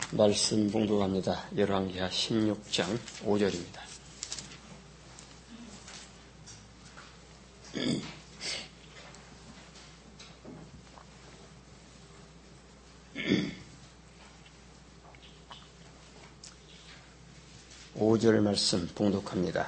말씀 봉독합니다. 열왕기하 16장 5절입니다. (5절) 말씀 봉독합니다.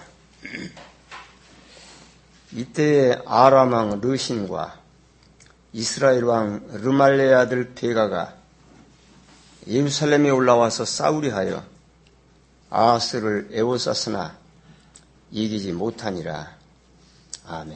이때에 아람 왕 르신과 이스라엘 왕 르말레의 아들 베가가 예루살렘에 올라와서 싸우려 하여 아하스를 에워쌌으나 이기지 못하니라. 아멘.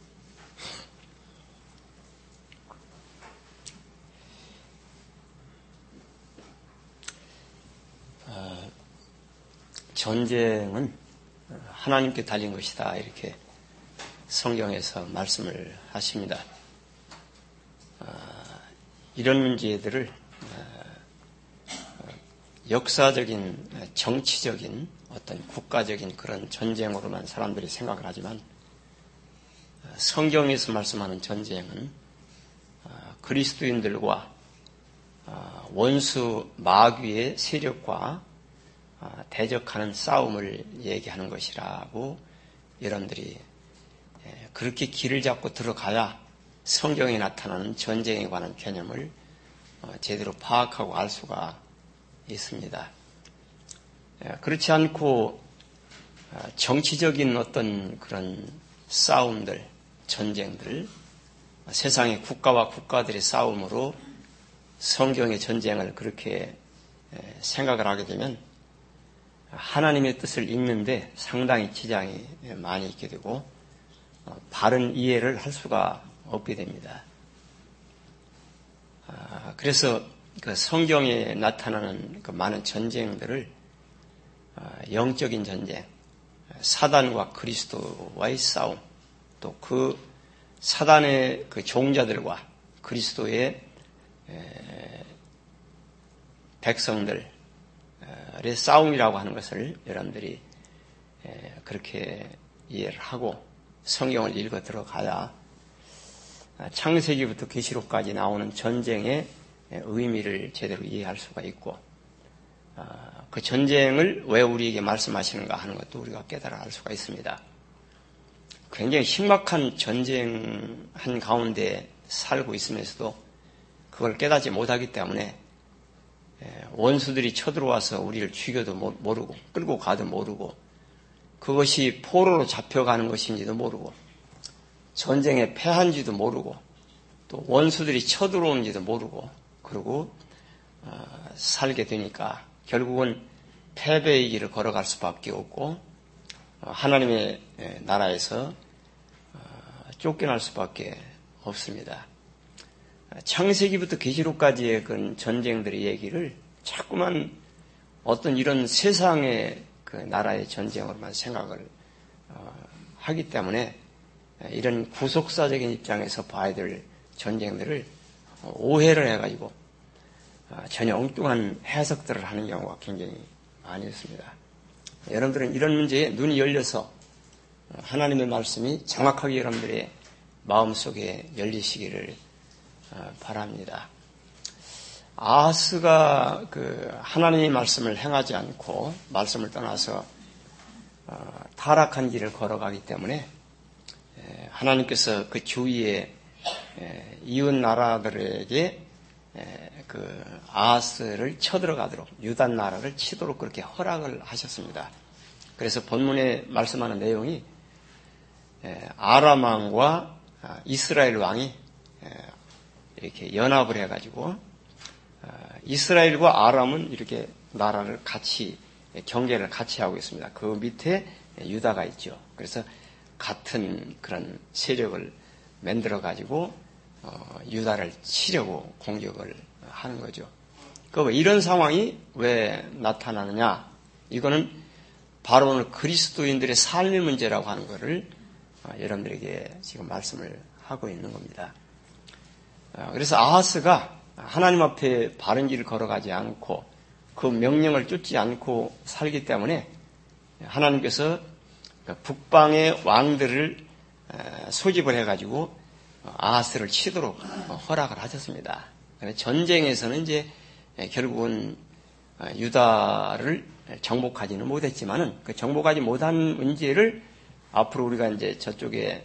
전쟁은 하나님께 달린 것이다, 이렇게 성경에서 말씀을 하십니다. 이런 문제들을 역사적인, 정치적인, 어떤 국가적인 그런 전쟁으로만 사람들이 생각을 하지만, 성경에서 말씀하는 전쟁은 그리스도인들과 원수 마귀의 세력과 대적하는 싸움을 얘기하는 것이라고 여러분들이 그렇게 길을 잡고 들어가야 성경에 나타나는 전쟁에 관한 개념을 제대로 파악하고 알 수가 있습니다. 그렇지 않고 정치적인 어떤 그런 싸움들, 전쟁들, 세상의 국가와 국가들의 싸움으로 성경의 전쟁을 그렇게 생각을 하게 되면 하나님의 뜻을 읽는데 상당히 지장이 많이 있게 되고 바른 이해를 할 수가 없게 됩니다. 그래서 그 성경에 나타나는 그 많은 전쟁들을 영적인 전쟁, 사단과 그리스도와의 싸움, 또 그 사단의 그 종자들과 그리스도의 백성들의 싸움이라고 하는 것을 여러분들이 그렇게 이해를 하고 성경을 읽어 들어가야 창세기부터 계시록까지 나오는 전쟁의 의미를 제대로 이해할 수가 있고, 그 전쟁을 왜 우리에게 말씀하시는가 하는 것도 우리가 깨달아 알 수가 있습니다. 굉장히 심각한 전쟁한 가운데 살고 있으면서도 그걸 깨닫지 못하기 때문에 원수들이 쳐들어와서 우리를 죽여도 모르고 끌고 가도 모르고 그것이 포로로 잡혀가는 것인지도 모르고 전쟁에 패한지도 모르고 또 원수들이 쳐들어오는지도 모르고 그러고 살게 되니까 결국은 패배의 길을 걸어갈 수밖에 없고 하나님의 나라에서 쫓겨날 수밖에 없습니다. 창세기부터 계시록까지의 그 전쟁들의 얘기를 자꾸만 어떤 이런 세상의 그 나라의 전쟁으로만 생각을 하기 때문에 이런 구속사적인 입장에서 봐야 될 전쟁들을 오해를 해가지고 전혀 엉뚱한 해석들을 하는 경우가 굉장히 많이 있습니다. 여러분들은 이런 문제에 눈이 열려서 하나님의 말씀이 정확하게 여러분들의 마음속에 열리시기를 바랍니다. 아하스가 그 하나님의 말씀을 행하지 않고 말씀을 떠나서 타락한 길을 걸어가기 때문에 하나님께서 그 주위의 이웃 나라들에게 그 아하스를 쳐들어가도록 유다 나라를 치도록 그렇게 허락을 하셨습니다. 그래서 본문에 말씀하는 내용이 아람 왕과 이스라엘 왕이 이렇게 연합을 해가지고 이스라엘과 아람은 이렇게 나라를 같이 경계를 같이 하고 있습니다. 그 밑에 유다가 있죠. 그래서 같은 그런 세력을 만들어 가지고 유다를 치려고 공격을 하는 거죠. 이런 상황이 왜 나타나느냐? 이거는 바로 오늘 그리스도인들의 삶의 문제라고 하는 것을 여러분들에게 지금 말씀을 하고 있는 겁니다. 그래서 아하스가 하나님 앞에 바른 길을 걸어가지 않고 그 명령을 쫓지 않고 살기 때문에 하나님께서 북방의 왕들을 소집을 해가지고 아하스를 치도록 허락을 하셨습니다. 전쟁에서는 이제 결국은 유다를 정복하지는 못했지만은 그 정복하지 못한 문제를 앞으로 우리가 이제 저쪽에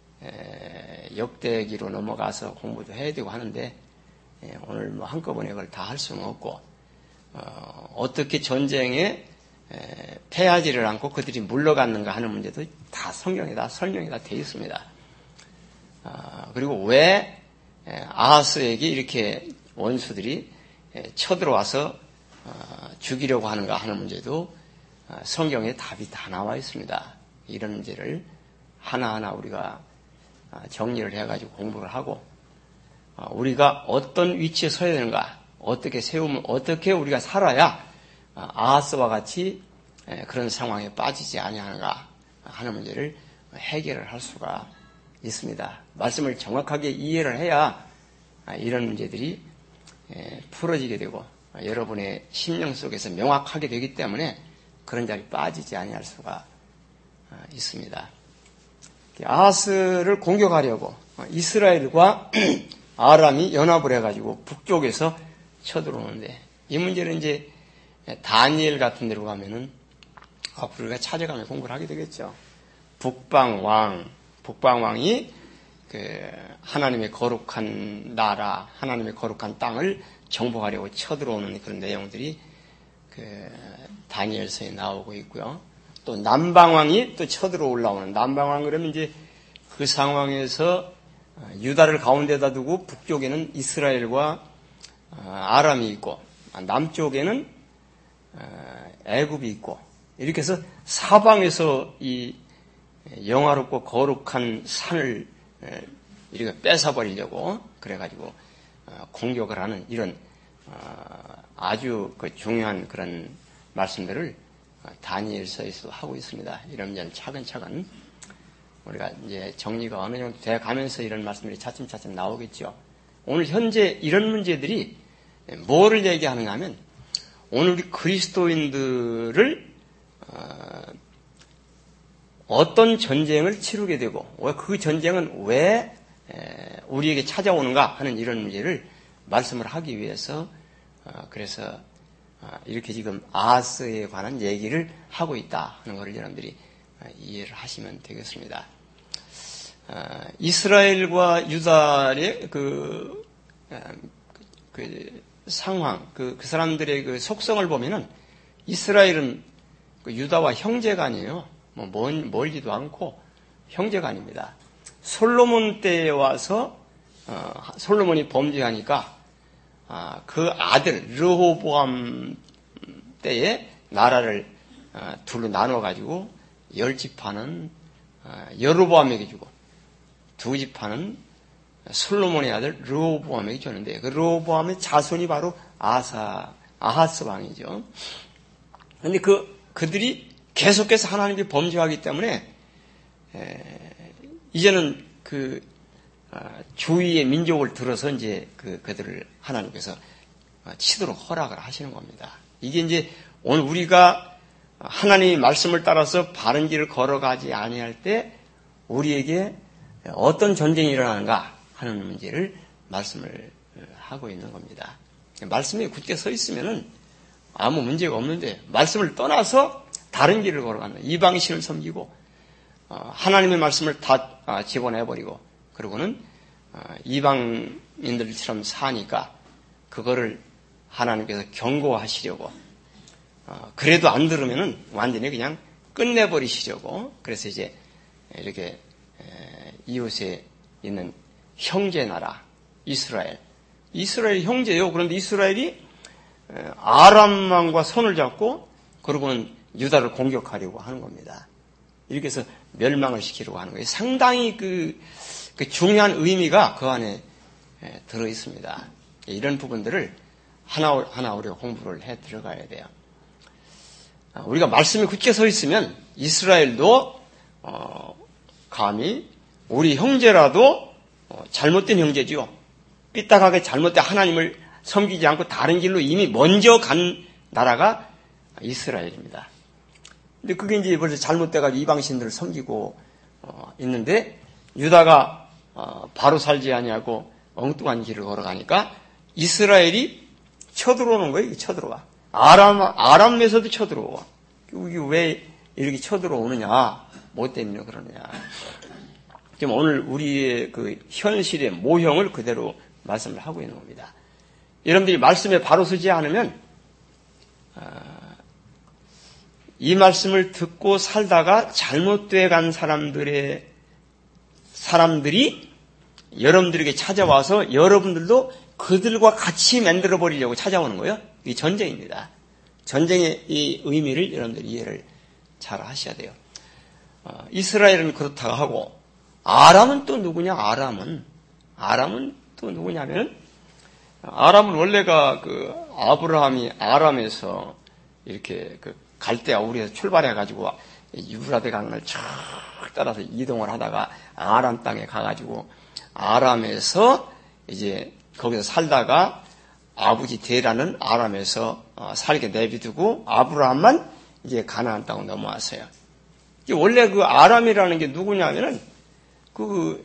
역대기로 넘어가서 공부도 해야 되고 하는데 오늘 뭐 한꺼번에 그걸 다 할 수는 없고 어떻게 전쟁에 패하지를 않고 그들이 물러갔는가 하는 문제도 다 성경에 다 설명이 다 되어 있습니다. 그리고 왜 아하스에게 이렇게 원수들이 쳐들어와서 죽이려고 하는가 하는 문제도 성경에 답이 다 나와 있습니다. 이런 문제를 하나하나 우리가 정리를 해가지고 공부를 하고 우리가 어떤 위치에 서야 되는가, 어떻게 세우면 어떻게 우리가 살아야 아하스와 같이 그런 상황에 빠지지 아니하는가 하는 문제를 해결을 할 수가 있습니다. 말씀을 정확하게 이해를 해야 이런 문제들이 풀어지게 되고 여러분의 심령 속에서 명확하게 되기 때문에 그런 자리에 빠지지 아니할 수가 있습니다. 아하스를 공격하려고 이스라엘과 아람이 연합을 해가지고 북쪽에서 쳐들어오는데 이 문제는 이제 다니엘 같은 데로 가면은 앞으로 우리가 찾아가며 공부를 하게 되겠죠. 북방왕이 그 하나님의 거룩한 나라, 하나님의 거룩한 땅을 정복하려고 쳐들어오는 그런 내용들이 그 다니엘서에 나오고 있고요. 또 남방왕이 또 쳐들어 올라오는 남방왕 그러면 이제 그 상황에서 유다를 가운데다 두고 북쪽에는 이스라엘과 아람이 있고 남쪽에는 애굽이 있고 이렇게 해서 사방에서 이 영화롭고 거룩한 산을 이렇게 뺏어버리려고 그래가지고 공격을 하는 이런 아주 그 중요한 그런 말씀들을 다니엘서에서도 하고 있습니다. 이런 점 차근차근 우리가 이제 정리가 어느 정도 돼 가면서 이런 말씀들이 차츰차츰 나오겠죠. 오늘 현재 이런 문제들이 뭐를 얘기하느냐 하면 오늘 우리 그리스도인들을 어떤 전쟁을 치르게 되고 그 전쟁은 왜 우리에게 찾아오는가 하는 이런 문제를 말씀을 하기 위해서 그래서 이렇게 지금 아하스에 관한 얘기를 하고 있다 하는 것을 여러분들이 이해를 하시면 되겠습니다. 이스라엘과 유다의 그 상황, 그 사람들의 그 속성을 보면은 이스라엘은 그 유다와 형제가 아니에요. 멀지도 않고 형제가 아닙니다. 솔로몬 때에 와서 솔로몬이 범죄하니까 그 아들 르호보암 때에 나라를 둘로 나눠 가지고 10지파는 여로보암에게 주고 2지파는 솔로몬의 아들 르호보암에게 줬는데 그 르호보암의 자손이 바로 아하스 왕이죠. 그런데 그들이 계속해서 하나님께 범죄하기 때문에 이제는 그 주위의 민족을 들어서 이제 그들을 하나님께서 치도록 허락을 하시는 겁니다. 이게 이제 오늘 우리가 하나님의 말씀을 따라서 바른 길을 걸어가지 아니할 때 우리에게 어떤 전쟁이 일어나는가 하는 문제를 말씀을 하고 있는 겁니다. 말씀이 굳게 서 있으면은 아무 문제가 없는데 말씀을 떠나서 다른 길을 걸어가는 이방신을 섬기고 하나님의 말씀을 다 집어내버리고 그러고는 이방인들처럼 사니까 그거를 하나님께서 경고하시려고 그래도 안 들으면은 완전히 그냥 끝내버리시려고 그래서 이제 이렇게 이웃에 있는 형제 나라 이스라엘 형제요. 그런데 이스라엘이 아람 왕과 손을 잡고 그러고는 유다를 공격하려고 하는 겁니다. 이렇게 해서 멸망을 시키려고 하는 거예요. 상당히 그 중요한 의미가 그 안에 들어 있습니다. 이런 부분들을 하나 우리가 공부를 해 들어가야 돼요. 우리가 말씀이 굳게 서 있으면 이스라엘도 감히 우리 형제라도 잘못된 형제지요. 삐딱하게 잘못된 하나님을 섬기지 않고 다른 길로 이미 먼저 간 나라가 이스라엘입니다. 근데 그게 이제 벌써 잘못돼가지고 이방신들을 섬기고 있는데 유다가 바로 살지 아니하고 엉뚱한 길을 걸어가니까 이스라엘이 쳐들어오는 거예요. 쳐들어와. 아람에서도 쳐들어와. 이게 왜 이렇게 쳐들어오느냐? 뭐 때문에 그러느냐? 지금 오늘 우리의 그 현실의 모형을 그대로 말씀을 하고 있는 겁니다. 여러분들이 말씀에 바로 서지 않으면 이 말씀을 듣고 살다가 잘못돼 간 사람들이 여러분들에게 찾아와서 여러분들도 그들과 같이 만들어 버리려고 찾아오는 거예요. 이 전쟁입니다. 전쟁의 이 의미를 여러분들이 이해를 잘 하셔야 돼요. 이스라엘은 그렇다고 하고 아람은 또 누구냐? 아람은 또 누구냐면 아람은 원래가 그 아브라함이 아람에서 이렇게 그 갈대아 우리에서 출발해가지고 유브라데 강을 쭉 따라서 이동을 하다가 아람 땅에 가가지고 아람에서 이제 거기서 살다가 아버지 데라는 아람에서 살게 내비두고 아브라함만 이제 가나안 땅으로 넘어왔어요. 원래 그 아람이라는 게 누구냐면은 그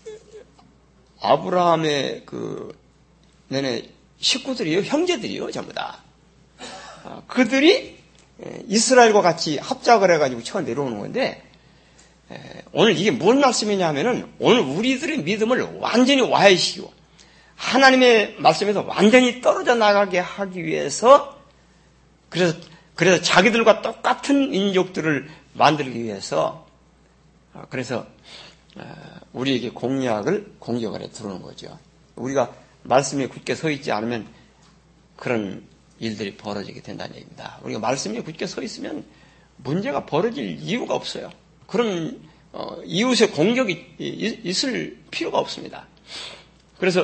아브라함의 그 내내 식구들이요, 형제들이요, 전부 다. 그들이 이스라엘과 같이 합작을 해가지고 쳐 내려오는 건데, 오늘 이게 뭔 말씀이냐면은, 오늘 우리들의 믿음을 완전히 와해시키고, 하나님의 말씀에서 완전히 떨어져 나가게 하기 위해서, 그래서 자기들과 똑같은 민족들을 만들기 위해서, 그래서, 우리에게 공격을 해 들어오는 거죠. 우리가 말씀에 굳게 서 있지 않으면 그런 일들이 벌어지게 된다는 얘기입니다. 우리가 말씀에 굳게 서 있으면 문제가 벌어질 이유가 없어요. 그런 이웃의 공격이 있을 필요가 없습니다. 그래서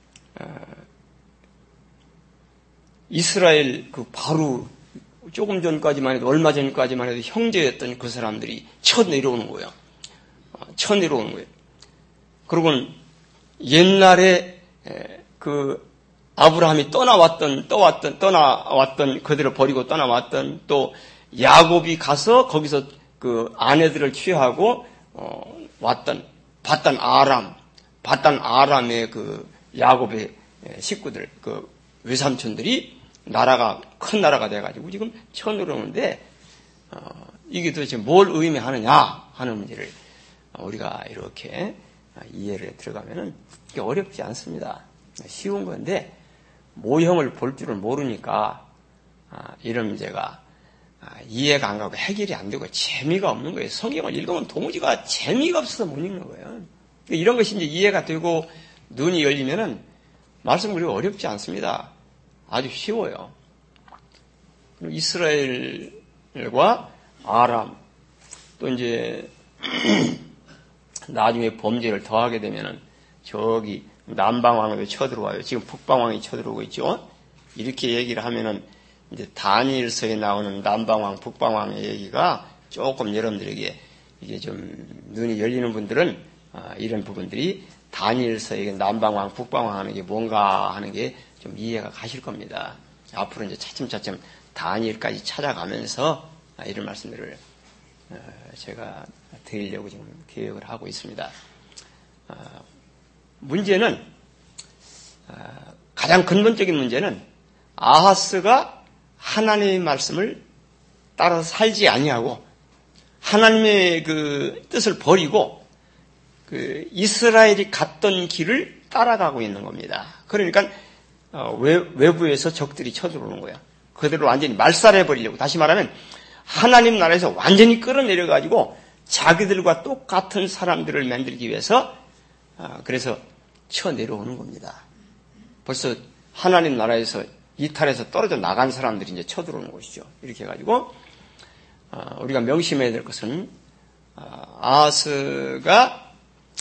이스라엘 그 바로 조금 전까지만 해도 얼마 전까지만 해도 형제였던 그 사람들이 쳐 내려오는 거예요. 그리고는 옛날에 그 아브라함이 떠나왔던 그들을 버리고 떠나왔던 또 야곱이 가서 거기서 그 아내들을 취하고 왔던 바단 아람의 그 야곱의 식구들 그 외삼촌들이 큰 나라가 돼가지고 지금 쳐들어오는데 이게 도대체 뭘 의미하느냐 하는 문제를 우리가 이렇게 이해를 들어가면은 이게 어렵지 않습니다. 쉬운 건데 모형을 볼 줄을 모르니까 이런 문제가 이해가 안 가고 해결이 안 되고 재미가 없는 거예요. 성경을 읽으면 도무지가 재미가 없어서 못 읽는 거예요. 이런 것이 이제 이해가 되고 눈이 열리면은 말씀 우리가 어렵지 않습니다. 아주 쉬워요. 이스라엘과 아람 또 이제 나중에 범죄를 더하게 되면은 저기 남방왕으로 쳐들어와요. 지금 북방왕이 쳐들어오고 있죠. 이렇게 얘기를 하면은 이제 다니엘서에 나오는 남방왕, 북방왕의 얘기가 조금 여러분들에게 이게 좀 눈이 열리는 분들은 이런 부분들이 다니엘서에 남방왕, 북방왕 하는 게 뭔가 하는 게 좀 이해가 가실 겁니다. 앞으로 이제 차츰차츰 다니엘까지 찾아가면서 이런 말씀들을 제가 드리려고 지금 계획을 하고 있습니다. 문제는 가장 근본적인 문제는 아하스가 하나님의 말씀을 따라서 살지 아니하고 하나님의 그 뜻을 버리고 그 이스라엘이 갔던 길을 따라가고 있는 겁니다. 그러니까 외부에서 적들이 쳐들어오는 거예요. 그대로 완전히 말살해버리려고. 다시 말하면 하나님 나라에서 완전히 끌어내려가지고 자기들과 똑같은 사람들을 만들기 위해서 그래서 쳐내려오는 겁니다. 벌써 하나님 나라에서 이탈해서 떨어져 나간 사람들이 이제 쳐들어오는 것이죠. 이렇게 해가지고 우리가 명심해야 될 것은 아하스가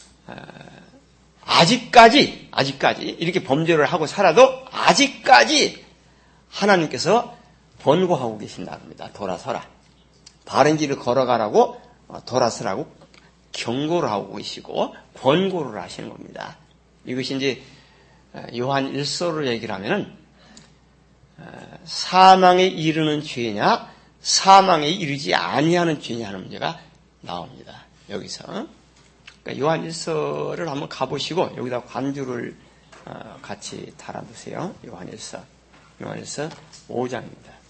아직까지 이렇게 범죄를 하고 살아도 아직까지 하나님께서 번고하고 계신다는 겁니다. 돌아서라. 바른 길을 걸어가라고 돌아서라고 경고를 하고 계시고 권고를 하시는 겁니다. 이것이 이제 요한 1서로 얘기를 하면은 사망에 이르는 죄냐 사망에 이르지 아니하는 죄냐 하는 문제가 나옵니다. 여기서 그러니까 요한 1서를 한번 가보시고 여기다 관주를 같이 달아두세요. 요한 1서 5장입니다.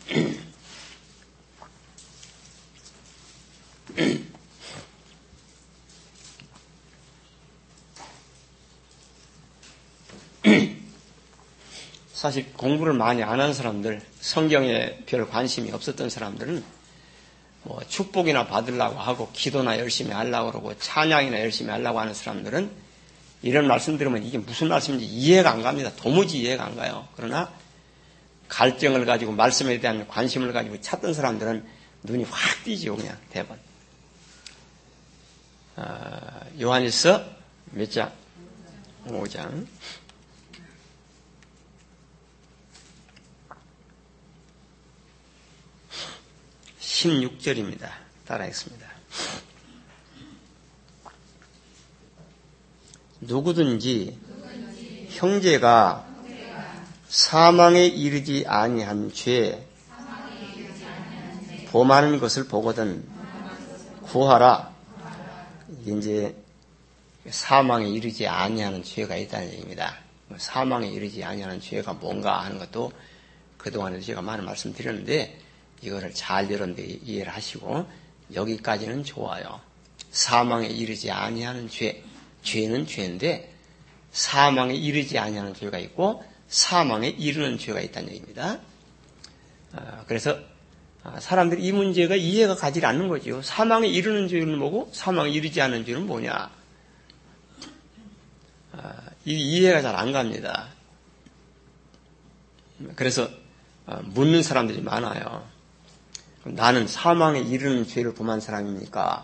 사실 공부를 많이 안 한 사람들, 성경에 별 관심이 없었던 사람들은 뭐 축복이나 받으려고 하고 기도나 열심히 하려고 그러고 찬양이나 열심히 하려고 하는 사람들은 이런 말씀 들으면 이게 무슨 말씀인지 이해가 안 갑니다. 도무지 이해가 안 가요. 그러나 갈증을 가지고 말씀에 대한 관심을 가지고 찾던 사람들은 눈이 확 띄죠. 그냥 대번. 요한일서 몇 장? 5장. 16절입니다. 따라하겠습니다. 누구든지 형제가 사망에 이르지 아니한 죄 범하는 것을 보거든 구하라. 이게 이제 사망에 이르지 아니하는 죄가 있다는 얘기입니다. 사망에 이르지 아니하는 죄가 뭔가 하는 것도 그동안에 제가 많은 말씀 드렸는데 이거를 잘 여러분들이 이해를 하시고 여기까지는 좋아요. 사망에 이르지 아니하는 죄, 죄는 죄인데 사망에 이르지 아니하는 죄가 있고 사망에 이르는 죄가 있다는 얘기입니다. 그래서 사람들이 이 문제가 이해가 가지 않는 거죠. 사망에 이르는 죄는 뭐고 사망에 이르지 않는 죄는 뭐냐. 이해가 잘 안 갑니다. 그래서 묻는 사람들이 많아요. 나는 사망에 이르는 죄를 범한 사람입니까?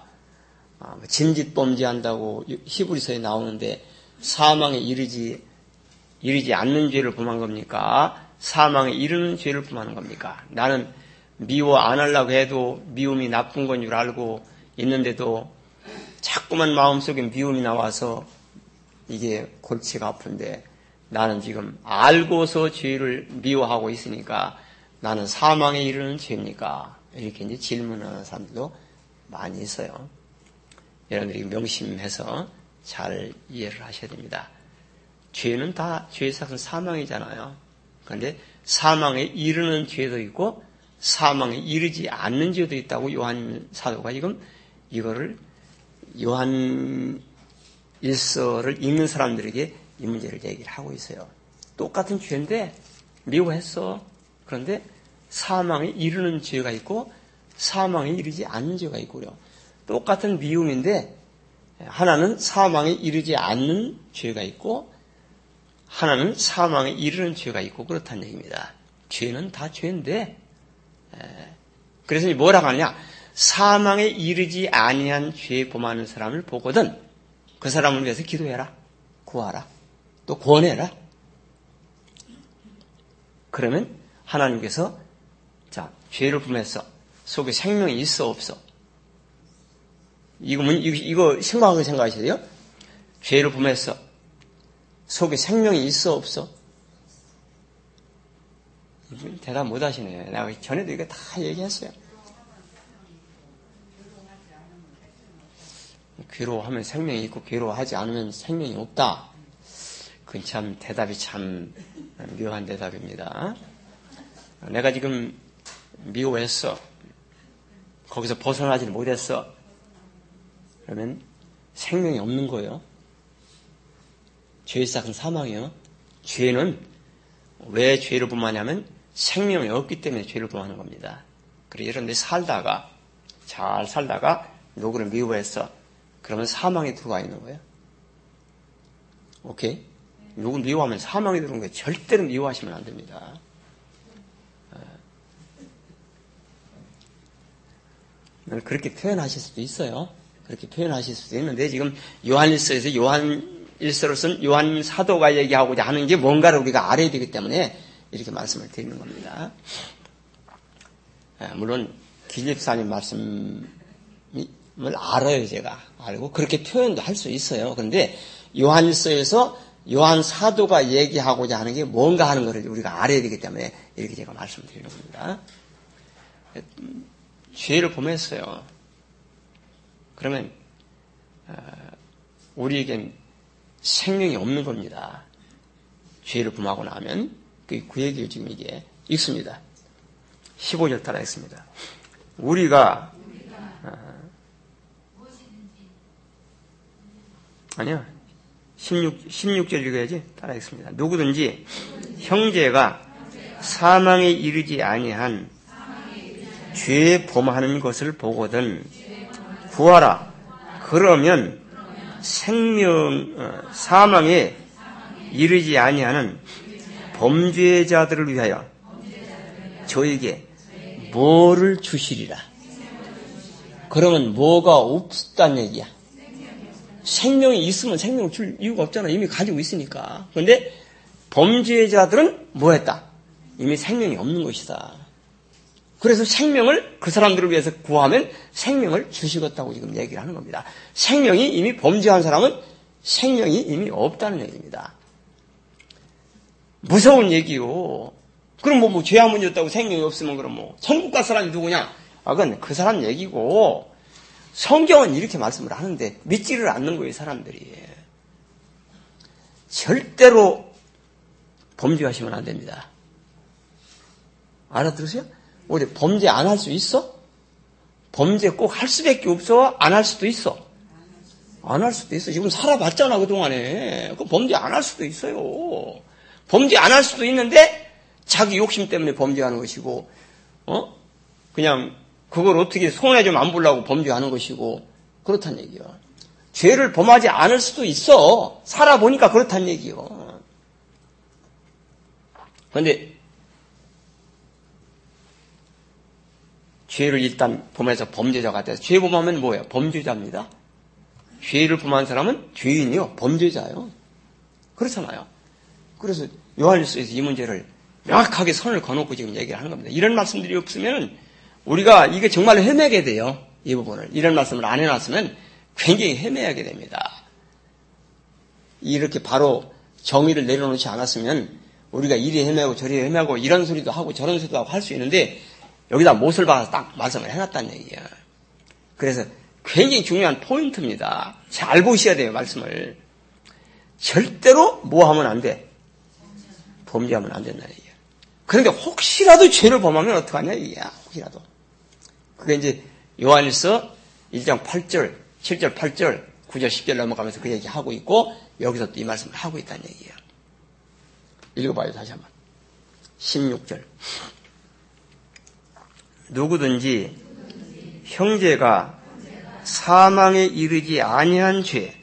진짓범죄한다고 히브리서에 나오는데 사망에 이르지 않는 죄를 범한 겁니까? 사망에 이르는 죄를 범하는 겁니까? 나는 미워 안 하려고 해도 미움이 나쁜 건 줄 알고 있는데도 자꾸만 마음속에 미움이 나와서 이게 골치가 아픈데 나는 지금 알고서 죄를 미워하고 있으니까 나는 사망에 이르는 죄입니까? 이렇게 이제 질문하는 사람들도 많이 있어요. 여러분들이 명심해서 잘 이해를 하셔야 됩니다. 죄는 다 죄의 삭은 사망이잖아요. 그런데 사망에 이르는 죄도 있고 사망에 이르지 않는 죄도 있다고 요한 사도가 지금 이거를 요한 일서를 읽는 사람들에게 이 문제를 얘기를 하고 있어요. 똑같은 죄인데 미워했어. 그런데 사망에 이르는 죄가 있고 사망에 이르지 않는 죄가 있고요. 똑같은 미움인데 하나는 사망에 이르지 않는 죄가 있고 하나는 사망에 이르는 죄가 있고 그렇다는 얘기입니다. 죄는 다 죄인데 그래서 뭐라고 하느냐. 사망에 이르지 아니한 죄 범하는 사람을 보거든 그 사람을 위해서 기도해라. 구하라. 또 권해라. 그러면 하나님께서 자 죄를 범해서 속에 생명이 있어 없어? 이거 심각하게 생각하셔야 돼요. 죄를 범해서 속에 생명이 있어 없어? 대답 못 하시네. 내가 전에도 이거 다 얘기했어요. 괴로워하면 생명이 있고 괴로워하지 않으면 생명이 없다. 그건 참 대답이 참 묘한 대답입니다. 내가 지금 미워했어. 거기서 벗어나지 못했어. 그러면 생명이 없는 거예요. 죄의 삭은 사망이요. 죄는 왜 죄를 범하냐면 생명이 없기 때문에 죄를 범하는 겁니다. 그래서 여러분들이 잘 살다가 누구를 미워했어. 그러면 사망에 들어와 있는 거예요. 오케이? 누구 미워하면 사망에 들어오는 거예요. 절대로 미워하시면 안 됩니다. 그렇게 표현하실 수도 있어요. 그렇게 표현하실 수도 있는데 지금 요한일서에서 요한일서로 쓴 요한 사도가 얘기하고자 하는 게 뭔가를 우리가 알아야 되기 때문에 이렇게 말씀을 드리는 겁니다. 물론 기집사님 말씀을 알아요. 제가 알고 그렇게 표현도 할 수 있어요. 그런데 요한일서에서 요한 사도가 얘기하고자 하는 게 뭔가 하는 것을 우리가 알아야 되기 때문에 이렇게 제가 말씀을 드리는 겁니다. 죄를 범했어요. 그러면 우리에겐 생명이 없는 겁니다. 죄를 범하고 나면 그 얘기를 지금 이게 읽습니다. 15절 따라했습니다. 우리가 아니요. 16절 읽어야지. 따라하겠습니다. 누구든지 형제가 사망에 이르지 아니한 죄 범하는 것을 보거든 구하라. 그러면 사망에 이르지 아니하는 범죄자들을 위하여 저에게 뭐를 주시리라. 그러면 뭐가 없다는 얘기야. 생명이 있으면 생명을 줄 이유가 없잖아. 이미 가지고 있으니까. 그런데 범죄자들은 뭐 했다? 이미 생명이 없는 것이다. 그래서 생명을 그 사람들을 위해서 구하면 생명을 주시겠다고 지금 얘기를 하는 겁니다. 생명이 이미 범죄한 사람은 생명이 이미 없다는 얘기입니다. 무서운 얘기요. 그럼 죄 한 번 졌다고 생명이 없으면 그럼 천국 갈 사람이 누구냐? 그건 그 사람 얘기고 성경은 이렇게 말씀을 하는데 믿지를 않는 거예요, 사람들이. 절대로 범죄하시면 안 됩니다. 알아들으세요? 어디 범죄 안 할 수 있어? 범죄 꼭 할 수밖에 없어? 안 할 수도 있어? 안 할 수도 있어. 지금 살아봤잖아, 그동안에. 그 범죄 안 할 수도 있어요. 범죄 안 할 수도 있는데 자기 욕심 때문에 범죄하는 것이고, 그냥 그걸 어떻게 손해 좀 안 보려고 범죄하는 것이고, 그렇다는 얘기요. 죄를 범하지 않을 수도 있어. 살아보니까 그렇다는 얘기요. 그런데 죄를 일단 범해서 범죄자가 돼서 죄 범하면 뭐예요? 범죄자입니다. 죄를 범한 사람은 죄인이요, 범죄자요. 그렇잖아요. 그래서 요한일서에서 이 문제를 명확하게 선을 그어놓고 지금 얘기를 하는 겁니다. 이런 말씀들이 없으면 우리가 이게 정말 헤매게 돼요. 이 부분을. 이런 말씀을 안 해놨으면 굉장히 헤매하게 됩니다. 이렇게 바로 정의를 내려놓지 않았으면 우리가 이리 헤매고 저리 헤매고 이런 소리도 하고 저런 소리도 하고 할 수 있는데 여기다 못을 박아서 딱 말씀을 해놨다는 얘기야. 그래서 굉장히 중요한 포인트입니다. 잘 보셔야 돼요, 말씀을. 절대로 뭐 하면 안 돼? 범죄하면 안 된다는 얘기야. 그런데 혹시라도 죄를 범하면 어떡하냐, 이게야. 혹시라도. 그게 이제 요한일서 1장 8절, 7절, 8절, 9절, 10절 넘어가면서 그 얘기 하고 있고 여기서 또 이 말씀을 하고 있다는 얘기예요. 읽어봐요, 다시 한번. 16절. 누구든지 형제가 사망에 이르지 아니한 죄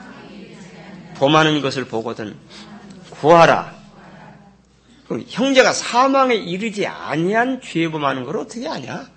범하는 것을 보거든 구하라. 그럼 형제가 사망에 이르지 아니한 죄 범하는 걸 어떻게 아냐?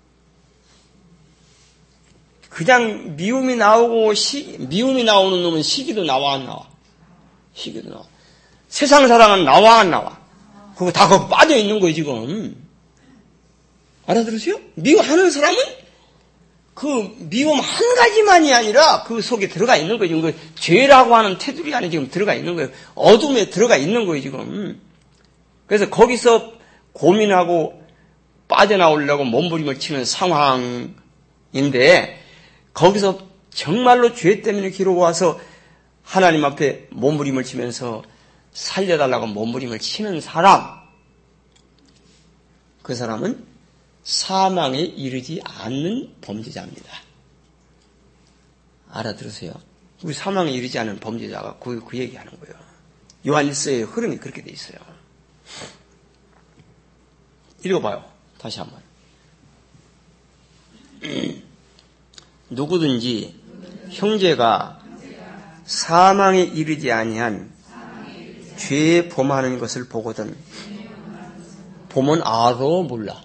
그냥 미움이 나오고 미움이 나오는 놈은 시기도 나와 안 나와? 시기도 나와. 세상 사랑은 나와 안 나와? 그거 다 거기 빠져 있는 거예요, 지금. 알아들으세요? 미워하는 사람은 그 미움 한 가지만이 아니라 그 속에 들어가 있는 거예요. 지금 그 죄라고 하는 테두리 안에 지금 들어가 있는 거예요. 어둠에 들어가 있는 거예요, 지금. 그래서 거기서 고민하고 빠져나오려고 몸부림을 치는 상황인데 거기서 정말로 죄 때문에 기록 와서 하나님 앞에 몸부림을 치면서 살려달라고 몸부림을 치는 사람, 그 사람은 사망에 이르지 않는 범죄자입니다. 알아들으세요? 우리 사망에 이르지 않는 범죄자가 그 얘기하는 거예요. 요한일서의 흐름이 그렇게 돼 있어요. 읽어봐요. 다시 한번. 누구든지 형제가 사망에 이르지 아니한 죄에 범하는 것을 보거든 보면 알아 몰라.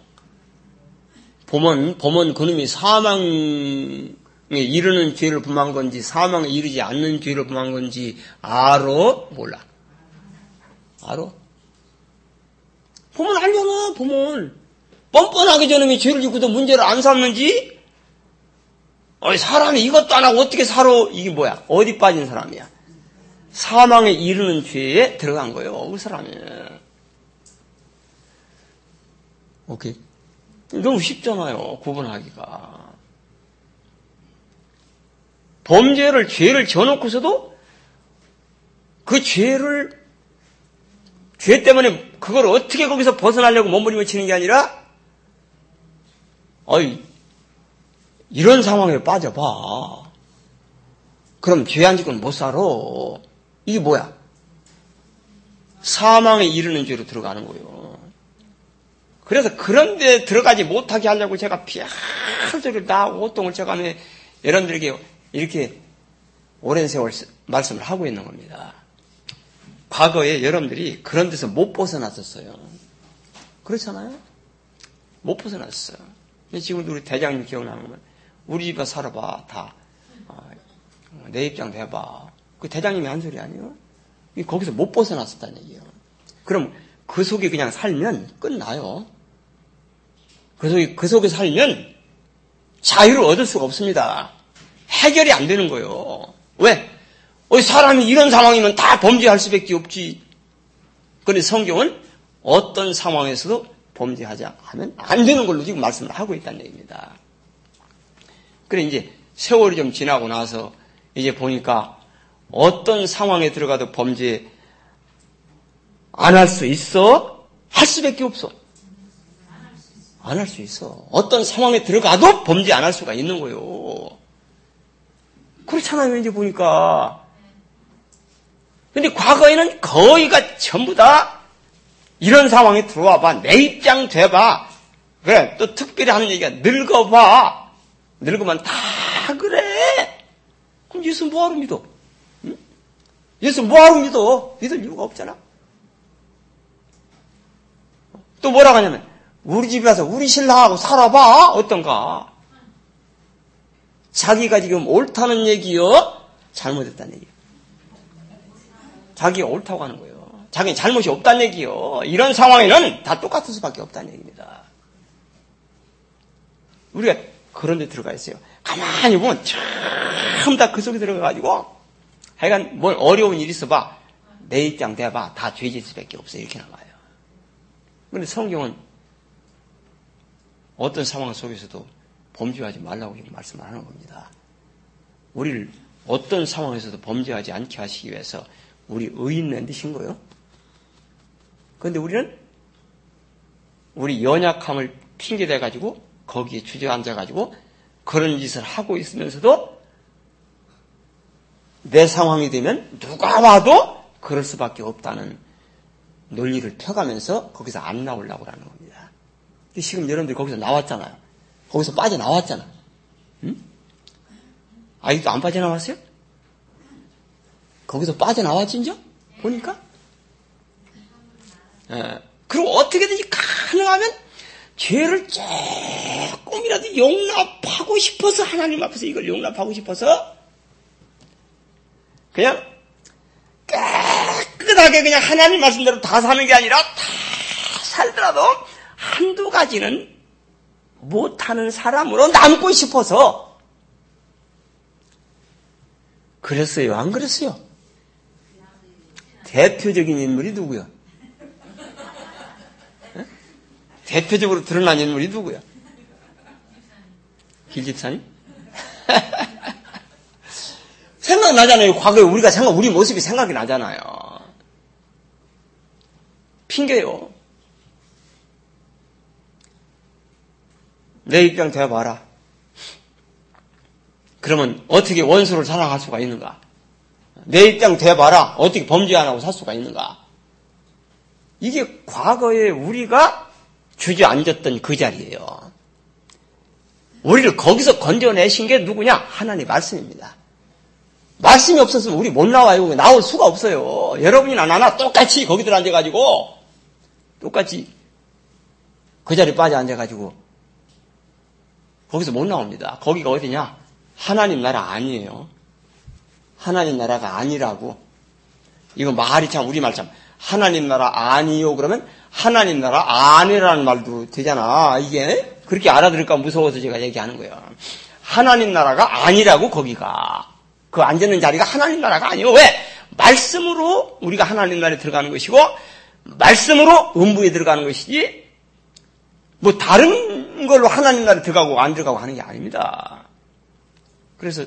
보면 그놈이 사망에 이르는 죄를 범한 건지 사망에 이르지 않는 죄를 범한 건지 알아 몰라. 알아? 보면 알잖아. 보면 뻔뻔하게 저놈이 죄를 짓고도 문제를 안 삼는지 사람이 이것도 안 하고 어떻게 살아. 이게 뭐야? 어디 빠진 사람이야? 사망에 이르는 죄에 들어간 거예요. 그 사람이. 오케이. 너무 쉽잖아요. 구분하기가. 죄를 져놓고서도 그 죄 때문에 그걸 어떻게 거기서 벗어나려고 몸부림을 치는 게 아니라 어이, 이런 상황에 빠져봐. 그럼 죄 안 짓고는 못 살아. 이게 뭐야? 사망에 이르는 죄로 들어가는 거예요. 그래서 그런 데 들어가지 못하게 하려고 제가 피할소리를 다 오똥을 쳐가며 여러분들에게 이렇게 오랜 세월 말씀을 하고 있는 겁니다. 과거에 여러분들이 그런 데서 못 벗어났었어요. 그렇잖아요? 못 벗어났어요. 지금도 우리 대장님 기억나는 거면 우리 집에 살아봐. 다. 내 입장도 해봐. 그 대장님이 한 소리 아니에요? 거기서 못 벗어났었다는 얘기예요. 그럼 그 속에 그냥 살면 끝나요. 그 속에 살면 자유를 얻을 수가 없습니다. 해결이 안 되는 거예요. 왜? 사람이 이런 상황이면 다 범죄할 수밖에 없지. 그런데 성경은 어떤 상황에서도 범죄하지 하면 안 되는 걸로 지금 말씀을 하고 있다는 얘기입니다. 그래 이제 세월이 좀 지나고 나서 이제 보니까 어떤 상황에 들어가도 범죄 안 할 수 있어? 할 수밖에 없어. 안 할 수 있어. 어떤 상황에 들어가도 범죄 안 할 수가 있는 거예요. 그렇잖아요, 이제 보니까. 근데 과거에는 거의가 전부 다 이런 상황에 들어와 봐. 내 입장 돼봐. 그래, 또 특별히 하는 얘기가 늙어봐. 늙으면 다 그래. 그럼 예수 뭐하러 믿어? 응? 예수 뭐하러 믿어? 믿을 이유가 없잖아. 또 뭐라고 하냐면 우리 집에 와서 우리 신랑하고 살아봐. 어떤가? 자기가 지금 옳다는 얘기요? 잘못했다는 얘기요. 자기가 옳다고 하는 거예요. 자기는 잘못이 없다는 얘기요. 이런 상황에는 다 똑같을 수밖에 없다는 얘기입니다. 우리가 그런 데 들어가 있어요. 가만히 보면 참 다 그 속에 들어가가지고 하여간 뭘 어려운 일이 있어봐. 내 입장 대봐. 다 죄질 수밖에 없어. 이렇게 나와요. 그런데 성경은 어떤 상황 속에서도 범죄하지 말라고 말씀을 하는 겁니다. 우리를 어떤 상황에서도 범죄하지 않게 하시기 위해서 우리 의인 만드신 거예요. 그런데 우리는 우리 연약함을 핑계대가지고 거기에 주저앉아가지고 그런 짓을 하고 있으면서도 내 상황이 되면 누가 와도 그럴 수밖에 없다는 논리를 펴가면서 거기서 안 나오려고 하는 겁니다. 근데 지금 여러분들이 거기서 나왔잖아요. 거기서 빠져나왔잖아. 응? 아직도 안 빠져나왔어요? 거기서 빠져나왔지, 이제? 보니까? 예. 그리고 어떻게든지 가능하면 죄를 조금이라도 용납하고 싶어서 하나님 앞에서 이걸 용납하고 싶어서 그냥 깨끗하게 그냥 하나님 말씀대로 다 사는 게 아니라 다 살더라도 한두 가지는 못하는 사람으로 남고 싶어서 그랬어요? 안 그랬어요? 대표적인 인물이 누구야? 네? 대표적으로 드러난 인물이 누구야? 길집사님? 생각나잖아요. 과거에 우리 모습이 생각이 나잖아요. 핑계요. 내 입장 대봐라. 그러면 어떻게 원수를 사랑할 수가 있는가? 내 입장 대봐라. 어떻게 범죄 안 하고 살 수가 있는가? 이게 과거에 우리가 주저앉았던 그 자리예요. 우리를 거기서 건져내신 게 누구냐? 하나님의 말씀입니다. 말씀이 없었으면 우리 못 나와요. 나올 수가 없어요. 여러분이나 나나 똑같이 거기들 앉아가지고 똑같이 그 자리에 빠져 앉아가지고 거기서 못 나옵니다. 거기가 어디냐? 하나님 나라 아니에요. 하나님 나라가 아니라고. 이거 말이 참 우리말 참 하나님 나라 아니요 그러면 하나님 나라 아니라는 말도 되잖아. 이게 그렇게 알아들을까 무서워서 제가 얘기하는 거예요. 하나님 나라가 아니라고. 거기가 그 앉는 자리가 하나님 나라가 아니에요. 왜? 말씀으로 우리가 하나님 나라에 들어가는 것이고 말씀으로 음부에 들어가는 것이지 뭐 다른 걸로 하나님 나라에 들어가고 안 들어가고 하는 게 아닙니다. 그래서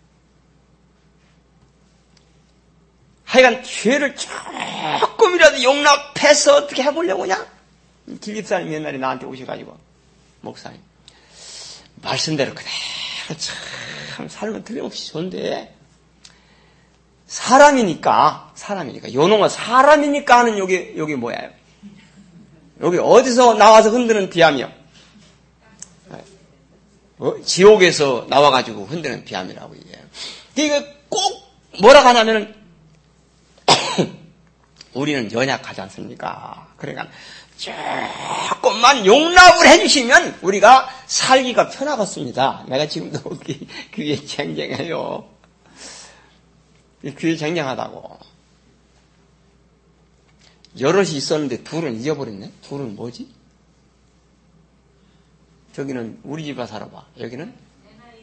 하여간 죄를 조금이라도 용납해서 어떻게 해보려고 그냥 길집사님이 옛날에 나한테 오셔가지고 목사님 말씀대로 그대로 참 살면 틀림없이 좋은데, 사람이니까, 요놈은 사람이니까 하는 여기 뭐예요? 여기 어디서 나와서 흔드는 비암이요? 지옥에서 나와가지고 흔드는 비암이라고 이게. 이거 꼭 뭐라고 하냐면은, 우리는 연약하지 않습니까? 그러니까, 조금만 용납을 해주시면 우리가 살기가 편하겠습니다. 내가 지금도 귀에 쟁쟁해요. 귀에 쟁쟁하다고. 여럿이 있었는데 둘은 잊어버렸네? 둘은 뭐지? 저기는 우리 집에 살아봐. 여기는? 내 나이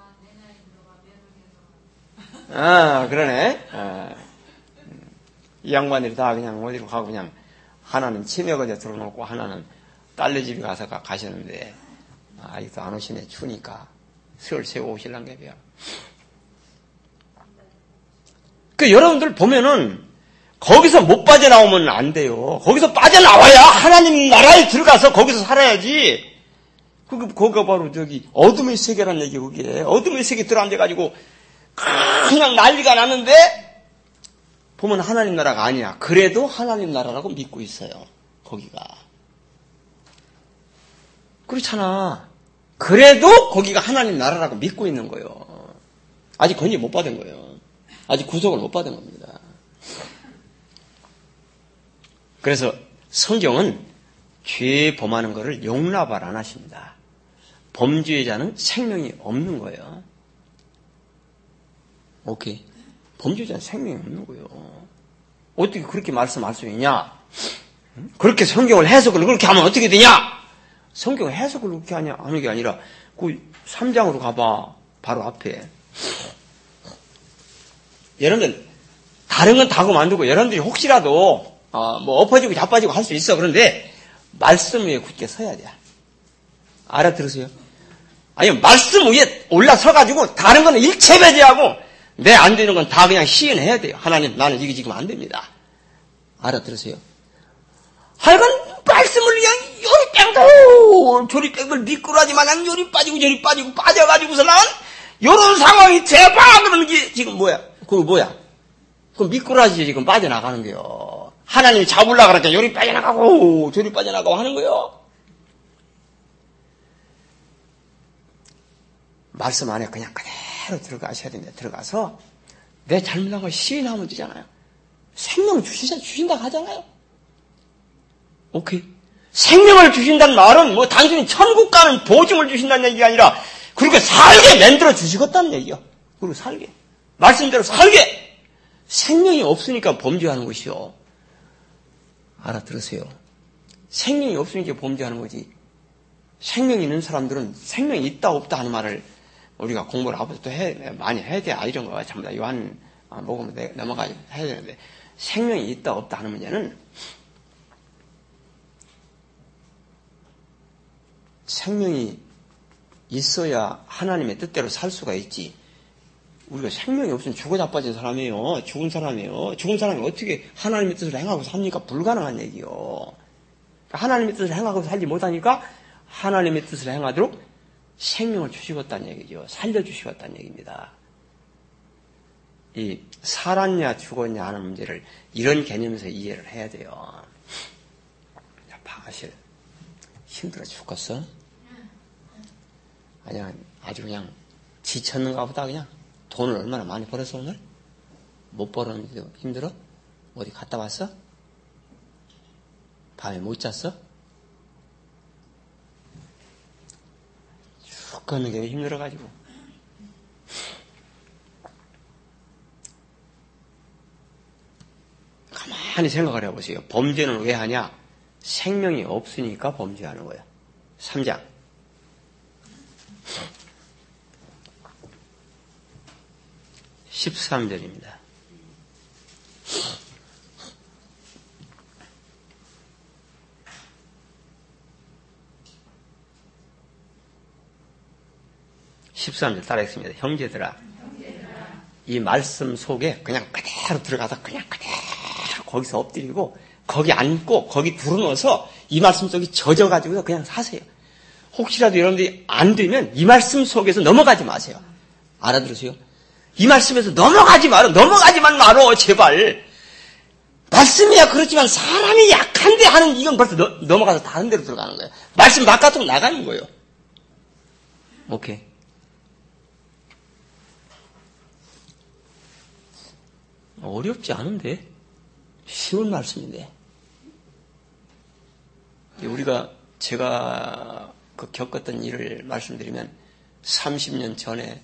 들어봐, 그러네. 이 양반들이 다 그냥 어디로 가고 그냥 하나는 치매거제 들어놓고 하나는 딸네 집에 가서 가셨는데 아직도 안 오시네. 추우니까 설 세고 오실란가 봐요. 여러분들 보면은 거기서 못 빠져나오면 안 돼요. 거기서 빠져나와야 하나님 나라에 들어가서 거기서 살아야지. 거기가 바로 저기 어둠의 세계란 얘기 그게. 어둠의 세계 들어앉아가지고 그냥 난리가 났는데 보면 하나님 나라가 아니야. 그래도 하나님 나라라고 믿고 있어요. 거기가. 그렇잖아. 그래도 거기가 하나님 나라라고 믿고 있는 거예요. 아직 건지 못 받은 거예요. 아직 구속을 못 받은 겁니다. 그래서 성경은 죄 범하는 것을 용납을 안 하십니다. 범죄자는 생명이 없는 거예요. 오케이. 범죄자는 생명이 없는 거예요. 어떻게 그렇게 말씀할 수 있냐? 그렇게 성경을 해석을 그렇게 하면 어떻게 되냐? 성경을 해석을 그렇게 하는 게 아니라 그 3장으로 가봐. 바로 앞에. 여러분들 다른 건 다 그만두고 여러분들이 혹시라도 뭐 엎어지고 자빠지고 할 수 있어. 그런데 말씀 위에 굳게 서야 돼. 알아들으세요? 아니 말씀 위에 올라서가지고 다른 거는 일체 배제하고 내 안 되는 건 다 그냥 시인해야 돼요. 하나님 나는 이게 지금 안 됩니다. 알아들으세요? 하여간 말씀을 그냥 요리뺑도 조리뺑을 미꾸라지 마냥 요리 빠지고 저리 빠지고 빠져가지고서 난 요런 상황이 대박 그러는 게 지금 뭐야? 그거 뭐야? 그 미꾸라지 지금 빠져나가는 거요. 하나님이 잡으려고 그러니까 요리 빠져나가고 저리 빠져나가고 하는 거요. 말씀 안에 그냥 그대로 들어가셔야 됩니다. 들어가서 내 잘못한 걸 시인하면 되잖아요. 생명을 주신다고 하잖아요. 오케이. 생명을 주신다는 말은 뭐 단순히 천국 가는 보증을 주신다는 얘기가 아니라 그렇게 살게 만들어 주시겠다는 얘기요. 그리고 살게. 말씀대로 살게. 생명이 없으니까 범죄하는 것이요. 알아들으세요. 생명이 없으니까 범죄하는 거지. 생명이 있는 사람들은 생명이 있다 없다 하는 말을 우리가 공부를 앞으로 또 많이 해야 돼. 이런 거 전부 다 요한 먹으면 넘어가야 해야 되는데 생명이 있다 없다 하는 문제는 생명이 있어야 하나님의 뜻대로 살 수가 있지. 우리가 생명이 없으면 죽어 자빠진 사람이에요. 죽은 사람이에요. 죽은 사람이 어떻게 하나님의 뜻을 행하고 삽니까? 불가능한 얘기요. 하나님의 뜻을 행하고 살지 못하니까 하나님의 뜻을 행하도록 생명을 주시겠다는 얘기죠. 살려주시겠다는 얘기입니다. 이 살았냐 죽었냐 하는 문제를 이런 개념에서 이해를 해야 돼요. 자, 사실 힘들어 죽겠어? 아니야, 아주 그냥 지쳤는가 보다. 그냥 돈을 얼마나 많이 벌었어 오늘? 못 벌었는데도 힘들어? 어디 갔다 왔어? 밤에 못 잤어? 쭉 걷는 게 힘들어가지고. 가만히 생각을 해보세요. 범죄는 왜 하냐? 생명이 없으니까 범죄하는 거야. 3장. 13절입니다. 따라했습니다. 형제들아, 이 말씀 속에 그냥 그대로 들어가서 그냥 그대로 거기서 엎드리고 거기 앉고 거기 불어넣어서 이 말씀 속에 젖어가지고 그냥 사세요. 혹시라도 여러분들이 안 되면 이 말씀 속에서 넘어가지 마세요. 알아들으세요? 이 말씀에서 넘어가지 말어, 제발. 말씀이야 그렇지만 사람이 약한데 하는 이건 벌써 넘어가서 다른 데로 들어가는 거예요. 말씀 바깥으로 나가는 거예요. 오케이. 어렵지 않은데? 쉬운 말씀인데. 제가 겪었던 일을 말씀드리면 30년 전에,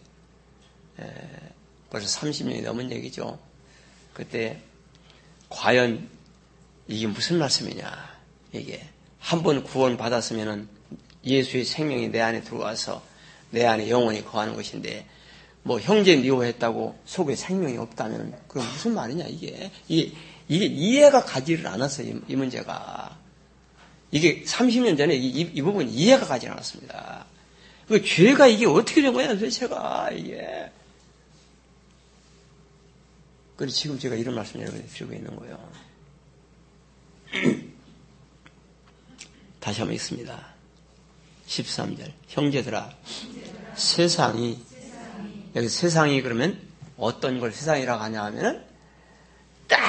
벌써 30년이 넘은 얘기죠. 그때 과연 이게 무슨 말씀이냐. 이게 한 번 구원 받았으면은 예수의 생명이 내 안에 들어와서 내 안에 영원히 거하는 것인데 뭐 형제 미워했다고 속에 생명이 없다면 그럼 무슨 말이냐 이게 이해가 가지를 않았어요. 이 문제가. 이게 30년 전에 이 부분이 이해가 가지 않았습니다. 그 죄가 이게 어떻게 된 거야 도대체가 이게. 그래서 지금 제가 이런 말씀을 여러분에게 드리고 있는 거예요. 다시 한번 읽습니다. 13절. 형제들아, 세상이, 여기 세상이 그러면 어떤 걸 세상이라고 하냐 하면은, 딱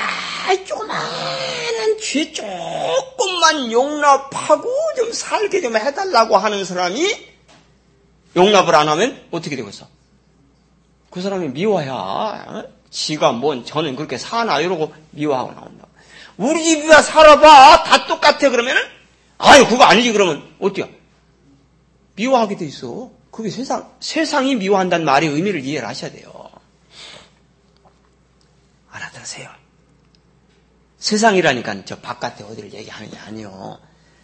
조그마한 죄 조금만 용납하고 좀 살게 좀 해달라고 하는 사람이 용납을 안 하면 어떻게 되겠어? 그 사람이 미워야, 지가 저는 그렇게 사나 이러고 미워하고 나온다. 우리 집이야 살아봐. 다 똑같아 그러면은, 아유, 그거 아니지 그러면 어때요? 미워하게 돼 있어. 그게 세상이 미워한다는 말의 의미를 이해를 하셔야 돼요. 알아들으세요. 세상이라니까 저 바깥에 어디를 얘기하는 게 아니요.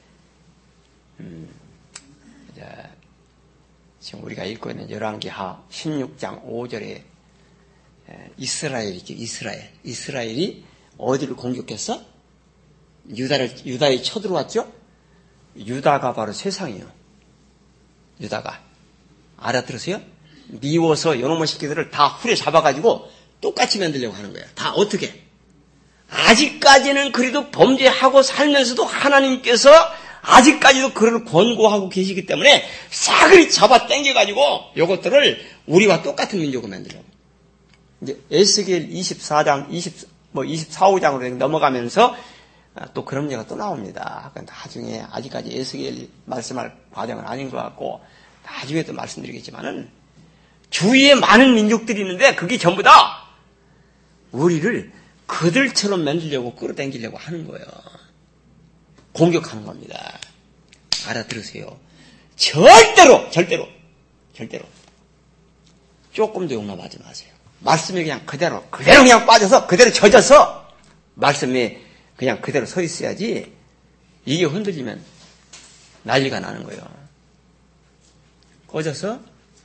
지금 우리가 읽고 있는 열왕기하 16장 5절에 이스라엘이죠. 이스라엘이 어디를 공격했어? 유다에 쳐들어왔죠? 유다가 바로 세상이에요. 유다가. 알아들으세요? 미워서 요놈의 새끼들을 다 후려 잡아가지고 똑같이 만들려고 하는 거예요. 다 어떻게? 아직까지는 그래도 범죄하고 살면서도 하나님께서 아직까지도 그를 권고하고 계시기 때문에 싸그리 잡아 당겨가지고 요것들을 우리와 똑같은 민족으로 만들려고. 이제 에스겔 24장, 24~25장으로 넘어가면서 또 그런 얘기가 또 나옵니다. 나중에 아직까지 에스겔 말씀할 과정은 아닌 것 같고 나중에 또 말씀드리겠지만은 주위에 많은 민족들이 있는데 그게 전부 다 우리를 그들처럼 만들려고 끌어당기려고 하는 거예요. 공격하는 겁니다. 알아들으세요. 절대로 조금도 용납하지 마세요. 말씀에 그냥 그대로 그냥 빠져서 그대로 젖어서 말씀에 그냥 그대로 서 있어야지 이게 흔들리면 난리가 나는 거예요. 꺼져서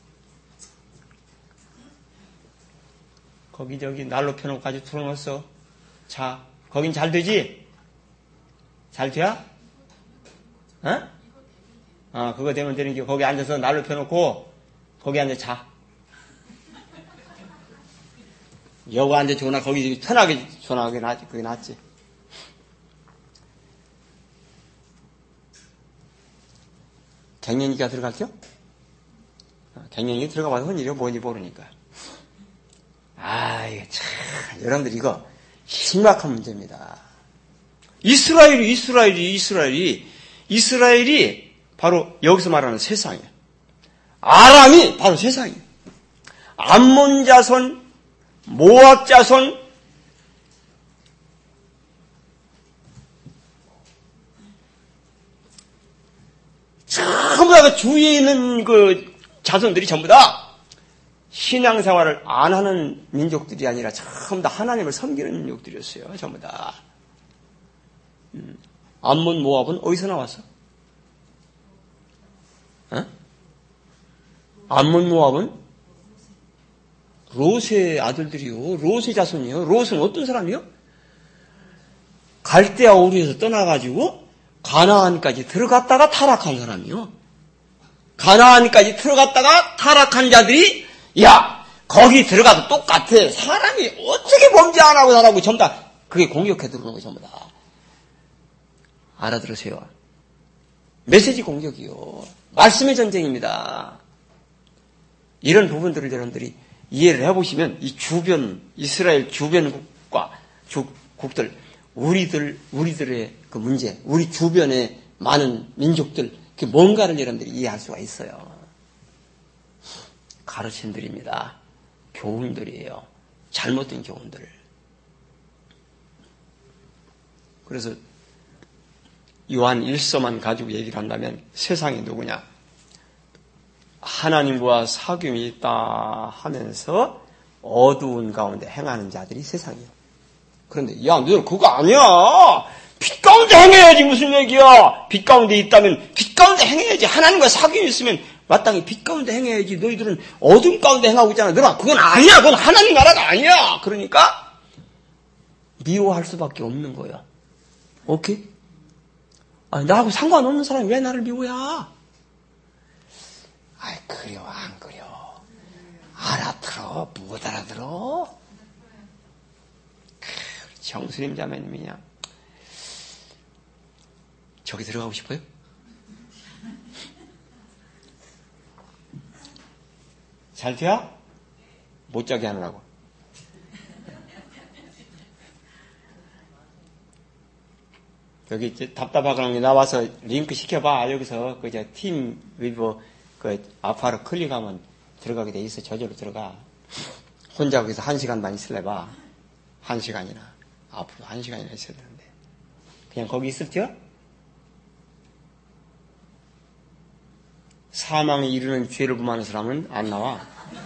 거기저기 난로 펴놓고 가지고 틀어놓았어. 자, 거긴 잘 되지? 잘 돼? 그거 되면 되는 게 거기 앉아서 난로 펴놓고 거기 앉아 자. 여기 앉아 좋나 거기 편하게 좋나 그게 낫지. 갱년기가 들어갈게요? 갱년기 들어가봐서 헌일이 뭔지 모르니까. 이거 참, 여러분들 이거 심각한 문제입니다. 이스라엘이 바로 여기서 말하는 세상이에요. 아람이 바로 세상이에요. 암몬 자손, 모압 자손, 전부 다 그 주위에 있는 그 자손들이 전부 다 신앙생활을 안 하는 민족들이 아니라 전부 다 하나님을 섬기는 민족들이었어요. 전부 다. 암몬 모압은 어디서 나왔어? 암몬 모압은 롯의 아들들이요. 롯의 자손이요. 롯은 어떤 사람이요? 갈대아 우르에서 떠나가지고 가나안까지 들어갔다가 타락한 사람이요. 가나안까지 들어갔다가 타락한 자들이 야 거기 들어가도 똑같아. 사람이 어떻게 범죄 안 하고 살아고 전부 다 그게 공격해 들어오는 거 전부 다. 알아들으세요. 메시지 공격이요. 말씀의 전쟁입니다. 이런 부분들을 여러분들이 이해를 해보시면 이 주변, 이스라엘 주변국과 국들, 우리들의 그 문제, 우리 주변의 많은 민족들, 그 뭔가를 여러분들이 이해할 수가 있어요. 가르침들입니다. 교훈들이에요. 잘못된 교훈들. 그래서 요한 1서만 가지고 얘기를 한다면 세상이 누구냐? 하나님과 사귐이 있다 하면서 어두운 가운데 행하는 자들이 세상이에요. 그런데 야, 너 그거 아니야. 빛 가운데 행해야지 무슨 얘기야. 빛 가운데 있다면 빛 가운데 행해야지. 하나님과 사귐이 있으면 마땅히 빛 가운데 행해야지. 너희들은 어둠 가운데 행하고 있잖아. 너라 그건 아니야. 그건 하나님 나라가 아니야. 그러니까 미워할 수밖에 없는 거야. 오케이? 아니, 나하고 상관없는 사람이 왜 나를 미워해? 아이, 그려, 안 그려. 알아들어, 못 알아들어? 정수님 자매님이냐? 저기 들어가고 싶어요? 잘 돼야? 못 자게 하느라고. 여기 이제 답답하거나 나와서 링크 시켜봐. 여기서 그 팀 위버 그 아파로 클릭하면 들어가게 돼 있어. 저절로 들어가. 혼자 거기서 1시간만 있을래 봐. 1시간이나. 앞으로 1시간이나 있어야 되는데. 그냥 거기 있을게요? 사망에 이르는 죄를 범하는 사람은 안 나와.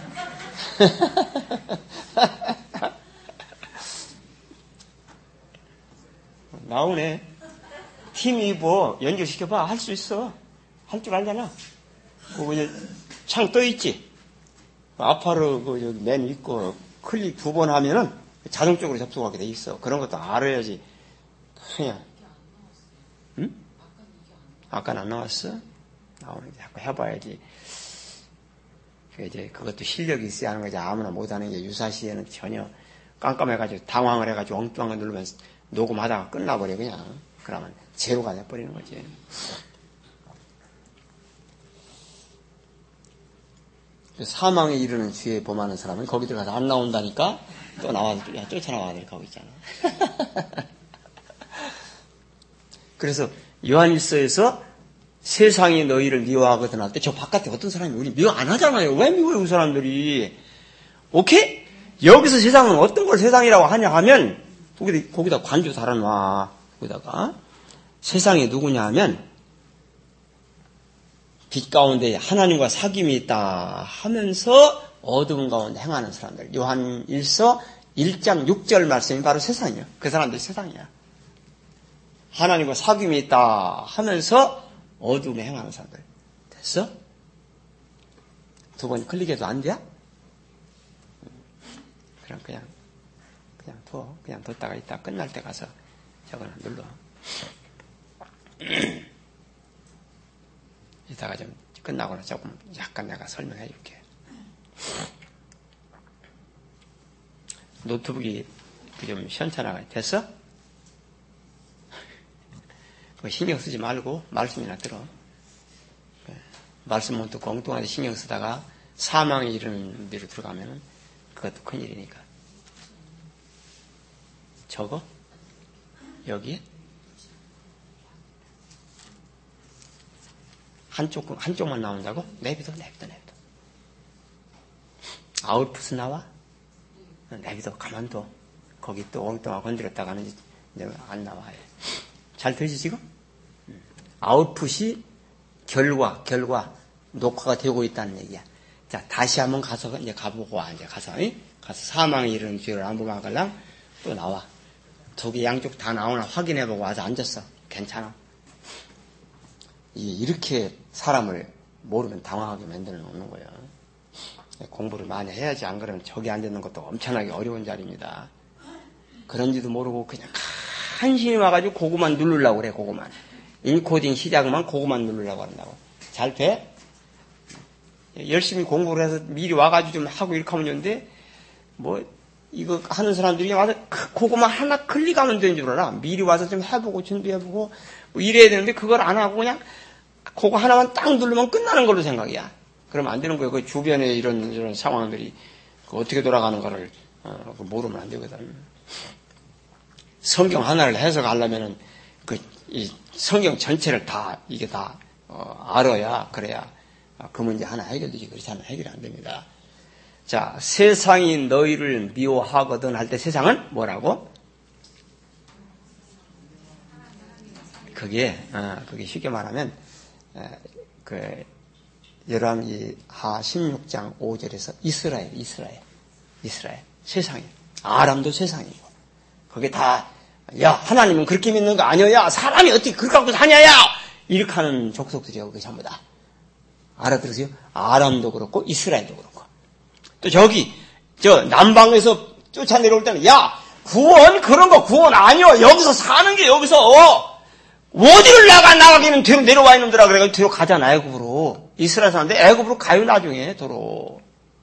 나오네. 팀이 뭐 연결시켜봐. 할 수 있어. 할 줄 알잖아. 그거 이제 창 떠있지. 아파로 그 맨 있고 클릭 2번 하면은 자동적으로 접속하게 돼 있어. 그런 것도 알아야지. 그냥. 응? 아까는 안 나왔어? 나오는데 자꾸 해봐야지. 이제 그것도 실력이 있어야 하는 거지. 아무나 못하는 게 유사시에는 전혀 깜깜해가지고 당황을 해가지고 엉뚱한 거 누르면 녹음하다가 끝나버려 그냥. 그러면 제로가 돼버리는 거지. 사망에 이르는 죄에 범하는 사람은 거기 들어가서 안 나온다니까 또 나와서 쫓아나와야 될 거고 있잖아. 그래서 요한일서에서 세상이 너희를 미워하거든 할 때 저 바깥에 어떤 사람이 우리 미워 안 하잖아요. 왜 미워해 그 사람들이. 오케이? 여기서 세상은 어떤 걸 세상이라고 하냐 하면 거기다 관주 달아놔. 거기다가 세상이 누구냐 하면 빛 가운데 하나님과 사귐이 있다 하면서 어두운 가운데 행하는 사람들. 요한 1서 1장 6절 말씀이 바로 세상이야. 그 사람들이 세상이야. 하나님과 사귐이 있다 하면서 어둠에 행하는 사람들. 됐어? 2번 클릭해도 안 돼? 그냥 둬. 그냥 뒀다가 이따 끝날 때 가서 저거는 눌러. 이따가 좀 끝나고 조금 약간 내가 설명해 줄게. 노트북이 좀 시원찮아. 됐어? 그거 신경 쓰지 말고 말씀이나 들어. 말씀은 듣고 엉뚱하게 신경 쓰다가 사망에 이르는 데로 들어가면 그것도 큰일이니까. 저거? 여기에? 한쪽만 나온다고? 내비둬. 아웃풋 나와? 내비둬, 가만둬. 거기 또 엉뚱하게 건드렸다가는 이제 안 나와. 잘 되지, 지금? 아웃풋이 결과, 녹화가 되고 있다는 얘기야. 자, 다시 한번 가서 이제 가보고 와, 이제 가서 사망에 이르는 죄를 안 보면 하갈랑 또 나와. 2개 양쪽 다 나오나 확인해보고 와서 앉았어. 괜찮아. 이렇게 사람을 모르면 당황하게 만들어 놓는 거예요. 공부를 많이 해야지. 안 그러면 저기 앉는 것도 엄청나게 어려운 자리입니다. 그런지도 모르고 그냥 간신히 와가지고 그거만 누르려고 그래. 그거만. 인코딩 시작만 그거만 누르려고 한다고. 잘 돼? 열심히 공부를 해서 미리 와가지고 좀 하고 이렇게 하면 되는데 이거 하는 사람들이 와서 그거만 하나 클릭하면 되는 줄 알아. 미리 와서 좀 해보고 준비해보고 이래야 되는데 그걸 안 하고 그냥 그거 하나만 딱 누르면 끝나는 걸로 생각이야. 그러면 안 되는 거예요. 그 주변에 이런 상황들이 어떻게 돌아가는 거를 모르면 안 되거든. 성경 하나를 해석하려면은 이 성경 전체를 이게 다 알아야, 그래야 그 문제 하나 해결되지. 그렇지 않으면 해결이 안 됩니다. 자, 세상이 너희를 미워하거든 할 때 세상은 뭐라고? 그게 쉽게 말하면, 열왕기하 16장 5절에서 이스라엘. 세상이. 아람도 세상이고. 그게 다, 야, 하나님은 그렇게 믿는 거 아니야. 야, 사람이 어떻게 그렇게 하고 사냐, 야! 이렇게 하는 족속들이요. 그게 전부 다. 알아들으세요? 아람도 그렇고, 이스라엘도 그렇고. 또 남방에서 쫓아내려올 때는, 야, 그런 거 구원 아니여. 여기서 사는 게 여기서, 어디를 나가기는 뒤로 내려와 있는들아. 그래가지고 뒤로 가잖아, 애굽으로. 이스라엘 사는데 애굽으로 가요, 나중에, 도로.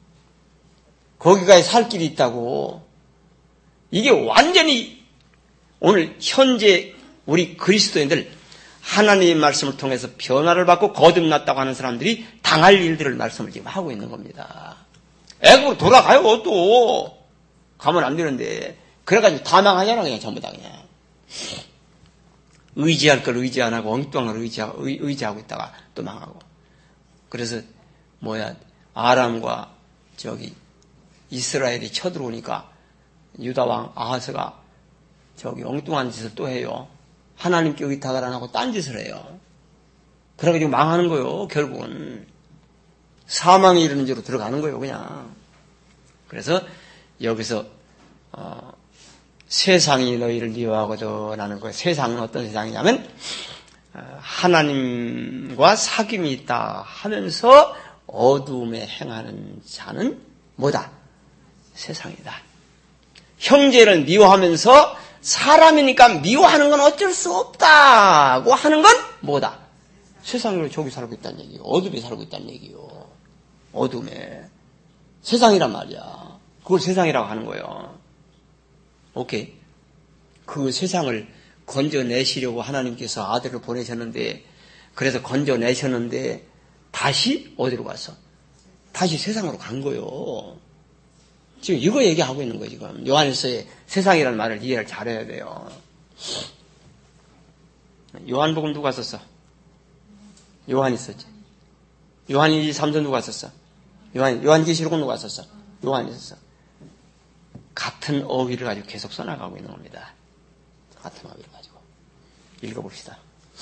거기가 살 길이 있다고. 이게 완전히 오늘 현재 우리 그리스도인들 하나님의 말씀을 통해서 변화를 받고 거듭났다고 하는 사람들이 당할 일들을 말씀을 지금 하고 있는 겁니다. 애굽으로 돌아가요, 또. 가면 안 되는데. 그래가지고 다 망하잖아, 그냥 전부 다 그냥. 의지할 걸 의지 안 하고 엉뚱한 걸 의지하고 있다가 또 망하고. 그래서 아람과 이스라엘이 쳐들어오니까 유다 왕 아하스가 엉뚱한 짓을 또 해요. 하나님께 의탁을 안 하고 딴 짓을 해요. 그래가지고 망하는 거예요. 결국은 사망에 이르는 죄로 들어가는 거예요, 그냥. 그래서 여기서 세상이 너희를 미워하거든 하는 거예요. 세상은 어떤 세상이냐면 하나님과 사귐이 있다 하면서 어둠에 행하는 자는 뭐다? 세상이다. 형제를 미워하면서 사람이니까 미워하는 건 어쩔 수 없다고 하는 건 뭐다? 세상으로 저기 살고 있다는 얘기요. 어둠에 살고 있다는 얘기요. 어둠에. 세상이란 말이야. 그걸 세상이라고 하는 거예요. 오케이. 그 세상을 건져내시려고 하나님께서 아들을 보내셨는데, 그래서 건져내셨는데, 다시 어디로 갔어? 다시 세상으로 간 거예요. 지금 이거 얘기하고 있는 거예요, 지금. 요한일서의 세상이라는 말을 이해를 잘해야 돼요. 요한복음 누가 썼어? 요한이 썼지. 요한이 3서 누가 썼어? 요한계시록은 누가 썼어? 요한이 썼어. 같은 어휘를 가지고 계속 써나가고 있는 겁니다. 같은 어휘를 가지고. 읽어봅시다.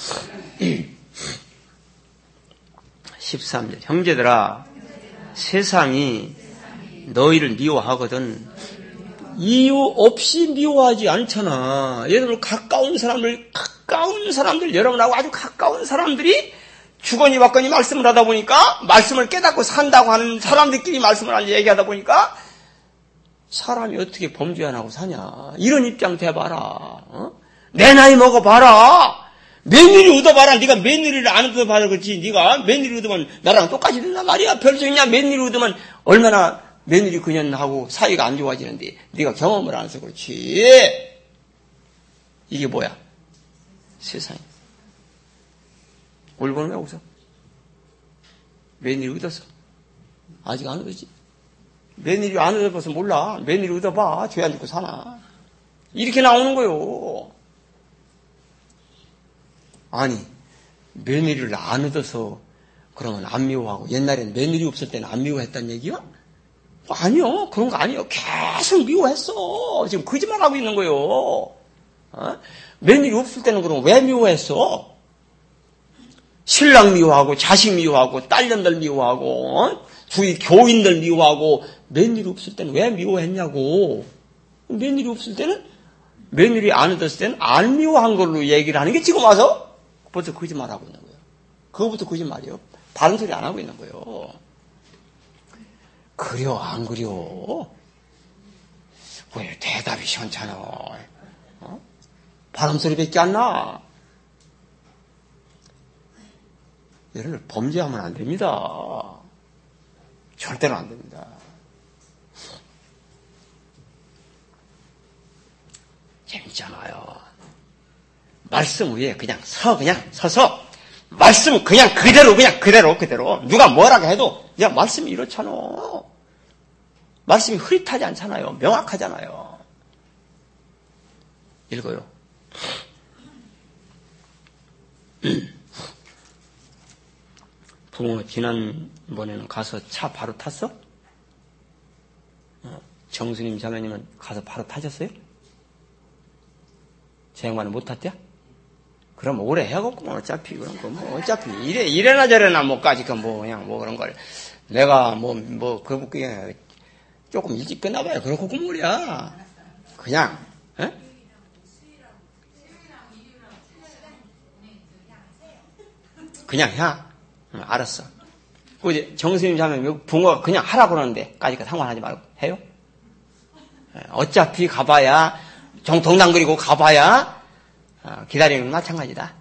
13절. 형제들아, 세상이 너희를 미워하거든 이유 없이 미워하지 않잖아. 예를 들어 가까운 사람들, 여러분하고 아주 가까운 사람들이 주거니 받거니 말씀을 하다 보니까, 말씀을 깨닫고 산다고 하는 사람들끼리 말씀을 얘기하다 보니까 사람이 어떻게 범죄 안 하고 사냐. 이런 입장 돼봐라. 내 나이 먹어봐라. 며느리 얻어봐라. 네가 며느리를 안 얻어봐라 그렇지. 네가 며느리 얻으면 나랑 똑같이 된단 말이야. 별 소리냐. 며느리 얻으면 얼마나 며느리 그년하고 사이가 안 좋아지는데 네가 경험을 안 해서 그렇지. 이게 뭐야? 세상이. 올보는 왜 웃어? 며느리 얻었어. 아직 안 얻었지. 며느리 안 얻어봐서 몰라. 며느리 얻어봐. 죄 안 짓고 사나. 이렇게 나오는 거요. 아니, 며느리를 안 얻어서 그러면 안 미워하고, 옛날엔 며느리 없을 때는 안 미워했단 얘기야? 아니요. 그런 거 아니요. 계속 미워했어. 지금 거짓말하고 있는 거요. 며느리 없을 때는 그럼 왜 미워했어? 신랑 미워하고, 자식 미워하고, 딸년들 미워하고, 주위 교인들 미워하고, 며느리 없을 때는 왜 미워했냐고. 며느리 없을 때는, 며느리 안 얻었을 때는 안 미워한 걸로 얘기를 하는 게 지금 와서 벌써 거짓말하고 있는 거예요. 그거부터 거짓말이에요. 바른 소리 안 하고 있는 거예요. 그려, 안 그려? 왜 대답이 시원찮아? 바람소리밖에 안 나? 여러분, 범죄하면 안 됩니다. 절대로 안 됩니다. 재밌잖아요. 말씀 위에 그냥 서서 말씀은 그냥 그대로. 누가 뭐라고 해도, 그냥 말씀이 이렇잖아. 말씀이 흐릿하지 않잖아요. 명확하잖아요. 읽어요. 부모 지난번에는 가서 차 바로 탔어? 정수님 자매님은 가서 바로 타셨어요? 제 양반은 못 탔대? 그럼 오래 해야겠구만 어차피 그런 거 뭐 어차피 이래나 저래나 뭐까지 그냥 그런 걸 내가 그게 조금 일찍 끝나봐야 그렇고 그 말이야. 그냥 그냥 해. 알았어. 그 이제 정수님 자매님 부모가 그냥 하라고 그러는데까지 상관하지 말고 해요. 어차피 가봐야 정통당 그리고 가봐야 기다리는 건 마찬가지다.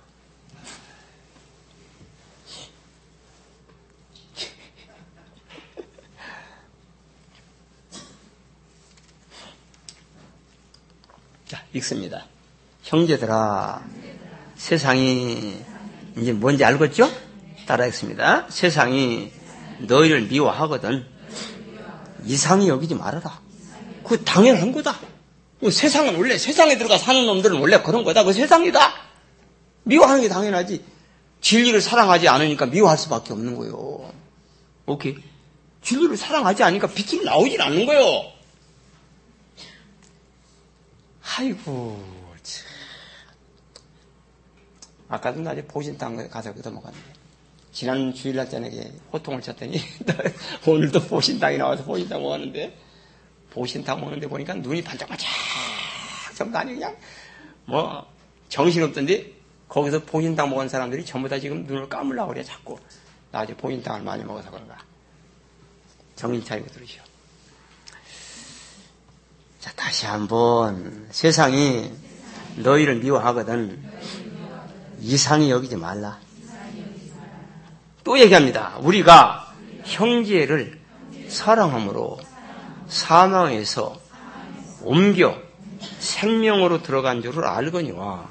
자, 읽습니다. 형제들아, 세상이 이제 뭔지 알겠죠? 따라 읽습니다. 세상이 너희를 미워하거든 이상히 여기지 말아라. 그거 당연한 거다. 세상은 원래 세상에 들어가 사는 놈들은 원래 그런 거다. 그 세상이다. 미워하는 게 당연하지. 진리를 사랑하지 않으니까 미워할 수밖에 없는 거예요. 오케이. 진리를 사랑하지 않으니까 빛이 나오질 않는 거예요. 아이고 참. 아까도 낮에 보신탕 가서 얻어먹었는데 지난 주일날 저녁에 호통을 쳤더니 오늘도 보신탕이 나와서 보신탕 먹었는데 보신탕 먹는데 보니까 눈이 반짝반짝 정말 그냥 정신없던데 거기서 보신탕 먹은 사람들이 전부 다 지금 눈을 감으려고 그래 자꾸. 나 이제 보신탕을 많이 먹어서 그런가. 정신 차리고 들으시오. 자, 다시 한번 세상이 너희를 미워하거든 이상히 여기지 말라. 또 얘기합니다. 우리가 형제를 사랑함으로 사망에서 옮겨 생명으로 들어간 줄을 알거니와.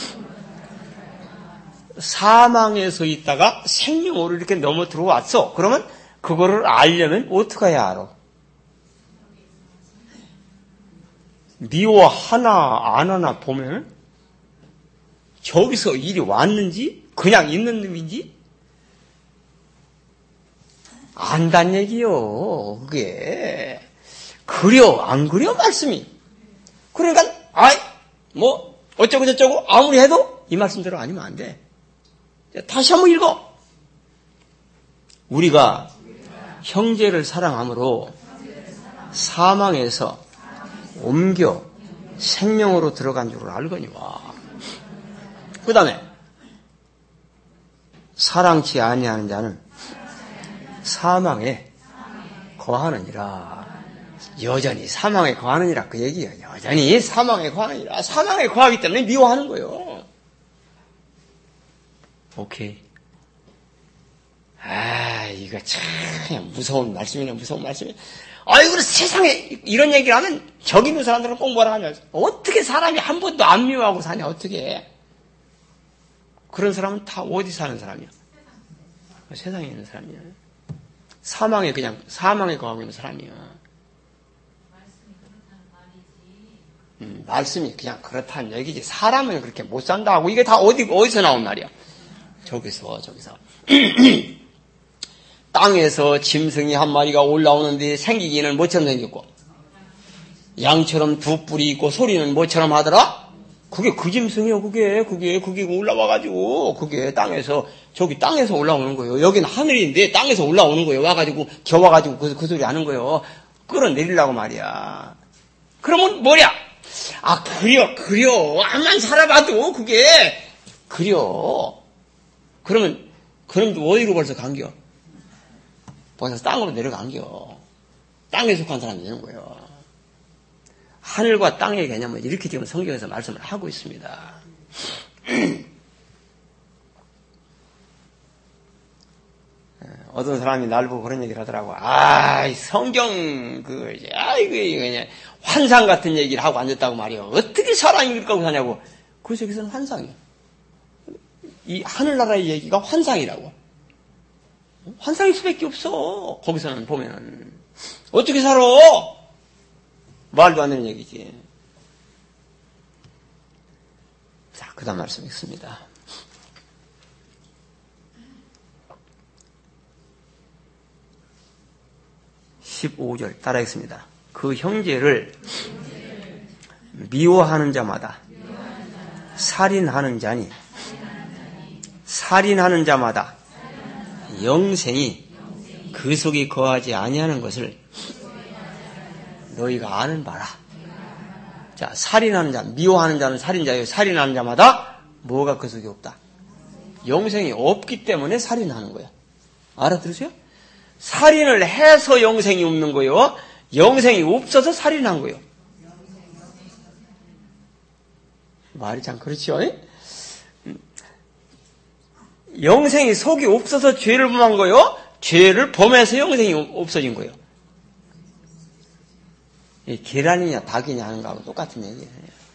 사망에서 있다가 생명으로 이렇게 넘어 들어왔어. 그러면 그거를 알려면 어떻게 해야 알아? 미워하나 안 하나 보면 저기서 일이 왔는지 그냥 있는 놈인지 안단 얘기요. 그게 그려 안 그려 말씀이. 그러니까 어쩌고 저쩌고 아무리 해도 이 말씀대로 아니면 안 돼. 다시 한번 읽어. 우리가 형제를 사랑함으로 사망에서 옮겨 생명으로 들어간 줄을 알거니와. 그 다음에 사랑치 아니하는 자는 사망에 거하느니라. 여전히 사망에 거하느니라 그 얘기예요. 여전히 사망에 거하느니라. 사망에 거하기 때문에 미워하는 거예요. 오케이. 이거 참 무서운 말씀이네. 무서운 말씀이네. 아이고 세상에 이런 얘기를 하면 저기 있는 사람들은 꼭 뭐라 하냐. 어떻게 사람이 한 번도 안 미워하고 사냐. 어떻게. 그런 사람은 다 어디 사는 사람이야? 세상에 있는 사람이야. 사망에 거하고 있는 사람이야. 말씀이 그냥 그렇다는 얘기지. 사람은 그렇게 못 산다 하고 이게 다 어디서 나온 말이야? 저기서. 땅에서 짐승이 한 마리가 올라오는데 생기기는 뭐처럼 생겼고? 양처럼 두 뿔이 있고 소리는 뭐처럼 하더라? 그게 그 짐승이요. 그게 올라와가지고 그게 저기 땅에서 올라오는 거예요. 여기는 하늘인데 땅에서 올라오는 거예요. 와가지고 겨와가지고 그 소리 하는 거예요. 끌어내리려고 말이야. 그러면 뭐냐? 그려. 암만 살아봐도 그게 그려. 그럼 어디로 벌써 간겨? 벌써 땅으로 내려간겨. 땅에 속한 사람이 되는 거예요. 하늘과 땅의 개념은 이렇게 지금 성경에서 말씀을 하고 있습니다. 어떤 사람이 날 보고 그런 얘기를 하더라고. 성경 이거 그냥 환상 같은 얘기를 하고 앉았다고 말이요. 어떻게 사람이 이렇게 하고 사냐고. 그래서 여기서는 환상이야. 이 하늘나라의 얘기가 환상이라고. 환상일 수밖에 없어. 거기서는 보면은. 어떻게 살아? 말도 안 되는 얘기지. 자, 그 다음 말씀 읽습니다. 15절 따라하겠습니다. 그 형제를 미워하는 자마다 살인하는 자니 살인하는 자마다 영생이 그 속에 거하지 아니하는 것을 너희가 아는 바라. 자, 살인하는 자, 미워하는 자는 살인자예요. 살인하는 자마다 뭐가 그 속에 없다? 영생이 없기 때문에 살인하는 거야. 알아들으세요? 살인을 해서 영생이 없는 거요. 영생이 없어서 살인한 거요. 말이 참 그렇죠? 영생이 속이 없어서 죄를 범한 거요. 죄를 범해서 영생이 없어진 거예요. 계란이냐 닭이냐 하는 거하고 똑같은 얘기예요.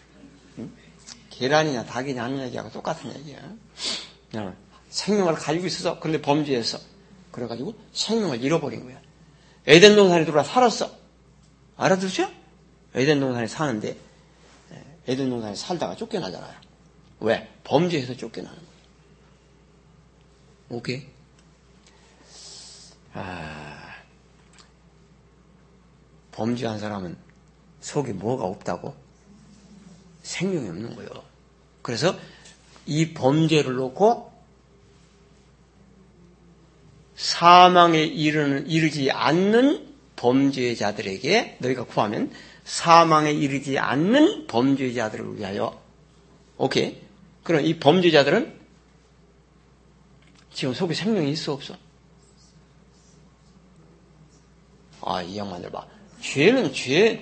계란이냐 닭이냐 하는 얘기하고 똑같은 얘기예요. 생명을 가지고 있어서 그런데 범죄했어. 그래가지고 생명을 잃어버린 거야. 에덴 동산에 들어와 살았어. 알아들으죠? 에덴 동산에 사는데 에덴 동산에 살다가 쫓겨나잖아요. 왜? 범죄해서 쫓겨나는 거예요. 오케이? 범죄한 사람은 속에 뭐가 없다고? 생명이 없는 거예요. 그래서 이 범죄를 놓고 사망에 이르지 않는 범죄자들에게 너희가 구하면 사망에 이르지 않는 범죄자들을 위하여. 오케이? 그럼 이 범죄자들은 지금 속에 생명이 있어 없어? 이 양반들 봐. 죄는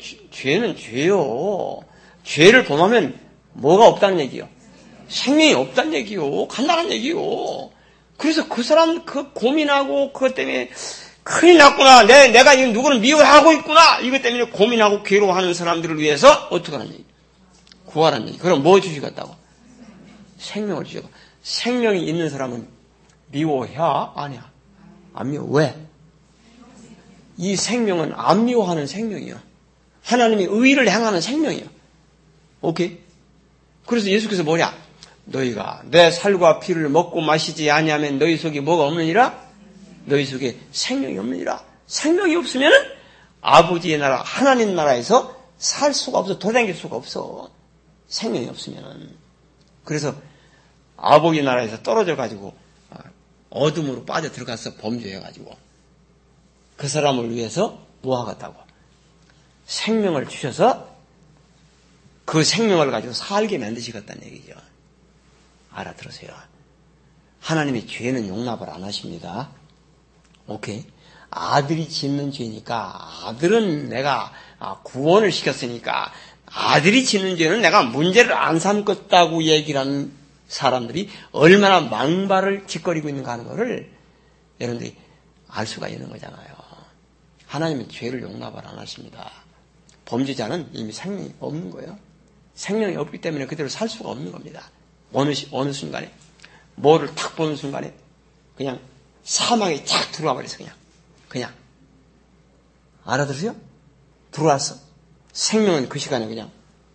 죄요. 죄를 범하면 뭐가 없다는 얘기요? 생명이 없다는 얘기요. 간단한 얘기요. 그래서 그 사람 고민하고 그것 때문에 큰일 났구나. 내가 이 누구를 미워하고 있구나. 이것 때문에 고민하고 괴로워하는 사람들을 위해서 어떻게 하는 얘기? 구하라는 얘기. 그럼 뭐 주시겠다고? 생명을 주시고. 생명이 있는 사람은 미워해? 아니야. 안 미워. 왜? 이 생명은 안 미워하는 생명이야. 하나님의 의를 행하는 생명이야. 오케이? 그래서 예수께서 뭐냐? 너희가 내 살과 피를 먹고 마시지 아니하면 너희 속에 뭐가 없느니라? 너희 속에 생명이 없느니라. 생명이 없으면 아버지의 나라, 하나님 나라에서 살 수가 없어. 돌아다닐 수가 없어. 생명이 없으면. 그래서 아버지 나라에서 떨어져가지고 어둠으로 빠져 들어가서 범죄해가지고 그 사람을 위해서 뭐 하겠다고? 생명을 주셔서 그 생명을 가지고 살게 만드시겠다는 얘기죠. 알아들으세요. 하나님의 죄는 용납을 안 하십니다. 오케이? 아들이 짓는 죄니까 아들은 내가 구원을 시켰으니까 아들이 짓는 죄는 내가 문제를 안 삼겠다고 얘기를 하는 사람들이 얼마나 망발을 짓거리고 있는가 하는 것을 여러분들이 알 수가 있는 거잖아요. 하나님은 죄를 용납을 안 하십니다. 범죄자는 이미 생명이 없는 거예요. 생명이 없기 때문에 그대로 살 수가 없는 겁니다. 어느 순간에 뭐를 탁 보는 순간에 그냥 사망에 쫙 들어와 버려서 그냥 알아들으세요? 들어왔어. 생명은 그 시간에 그냥